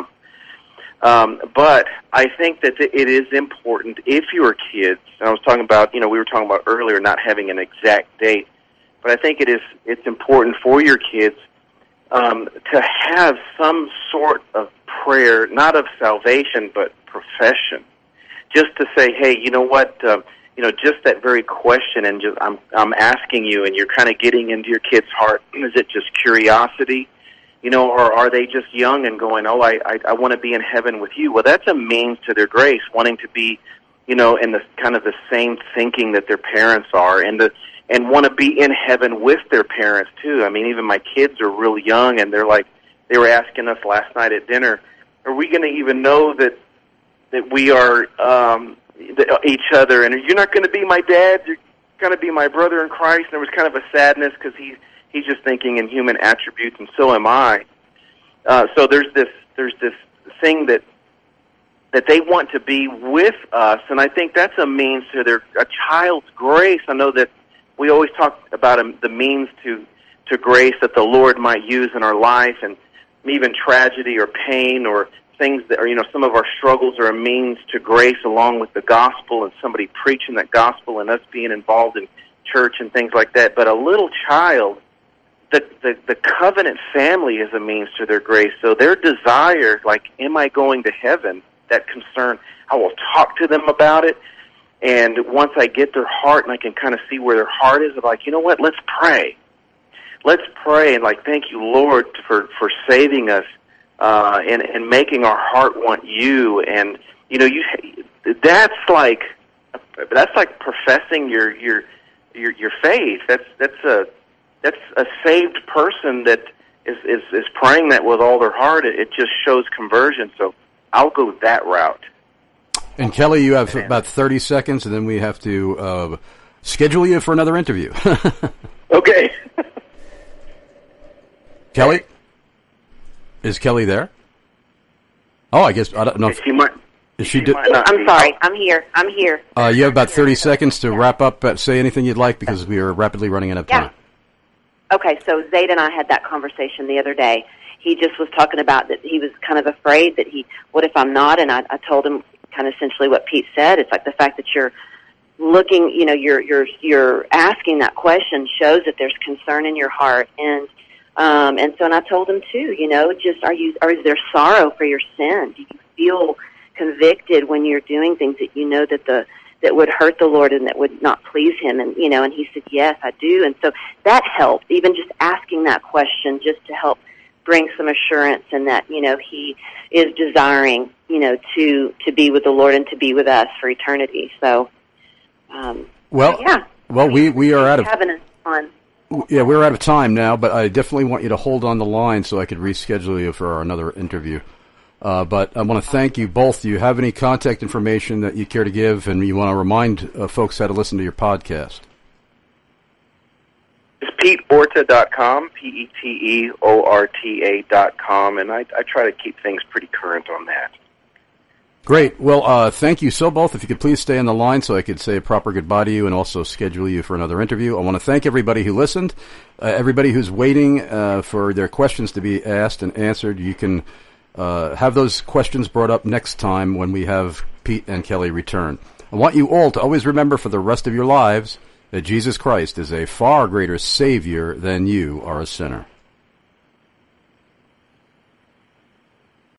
Um, but I think that it is important if your kids. And I was talking about, you know, we were talking about earlier not having an exact date, but I think it is it's important for your kids. Um, to have some sort of prayer, not of salvation, but profession, just to say, hey, you know what, uh, you know, just that very question, and just I'm I'm asking you, and you're kind of getting into your kid's heart. Is it just curiosity, you know, or are they just young and going, oh, I I, I want to be in heaven with you? Well, that's a means to their grace, wanting to be, you know, in the kind of the same thinking that their parents are, and the. And want to be in heaven with their parents, too. I mean, even my kids are real young, and they're like, they were asking us last night at dinner, are we going to even know that that we are um, each other? And you're not going to be my dad, you're going to be my brother in Christ. And there was kind of a sadness because he, he's just thinking in human attributes, and so am I. Uh, so there's this there's this thing that that they want to be with us, and I think that's a means to their a child's grace. I know that we always talk about the means to, to grace that the Lord might use in our life, and even tragedy or pain or things that are, you know, some of our struggles are a means to grace along with the gospel and somebody preaching that gospel and us being involved in church and things like that. But a little child the, the, the covenant family is a means to their grace. So their desire, like, am I going to heaven, that concern, I will talk to them about it. And once I get their heart and I can kind of see where their heart is, I'm like, you know what, let's pray. Let's pray and, like, thank you, Lord, for, for saving us uh, and, and making our heart want you. And, you know, you that's like that's like professing your your your, your faith. That's that's a that's a saved person that is, is, is praying that with all their heart. It, it just shows conversion. So I'll go that route. And Kelly, you have about thirty seconds, and then we have to uh, schedule you for another interview. Okay. Kelly? Is Kelly there? Oh, I guess, I don't know. If, she might, is she she do, might not I'm be. sorry. I'm here. I'm here. Uh, you have about thirty seconds to wrap up. Uh, say anything you'd like, because we are rapidly running out of time. Yeah. Okay, so Zayd and I had that conversation the other day. He just was talking about that he was kind of afraid that he, what if I'm not? And I, I told him kind of essentially what Pete said. It's like the fact that you're looking, you know, you're you're you're asking that question shows that there's concern in your heart. And um, and so, and I told him too, you know, just are you, or is there sorrow for your sin? Do you feel convicted when you're doing things that you know that the that would hurt the Lord and that would not please Him? And you know, and he said, yes, I do. And so that helped, even just asking that question, just to help bring some assurance in that, you know, he is desiring, you know, to to be with the Lord and to be with us for eternity. So, um, well, yeah. Well, we we are out of having a fun. Yeah, we're out of time now, but I definitely want you to hold on the line so I could reschedule you for another interview. Uh, but I want to thank you both. Do you have any contact information that you care to give, and you want to remind uh, folks how to listen to your podcast? It's Pete Orta dot com, P E T E O R T A dot com, and I, I try to keep things pretty current on that. Great. Well, uh, thank you so both. If you could please stay on the line so I could say a proper goodbye to you and also schedule you for another interview. I want to thank everybody who listened, uh, everybody who's waiting uh, for their questions to be asked and answered. You can uh, have those questions brought up next time when we have Pete and Kelly return. I want you all to always remember for the rest of your lives that Jesus Christ is a far greater Savior than you are a sinner.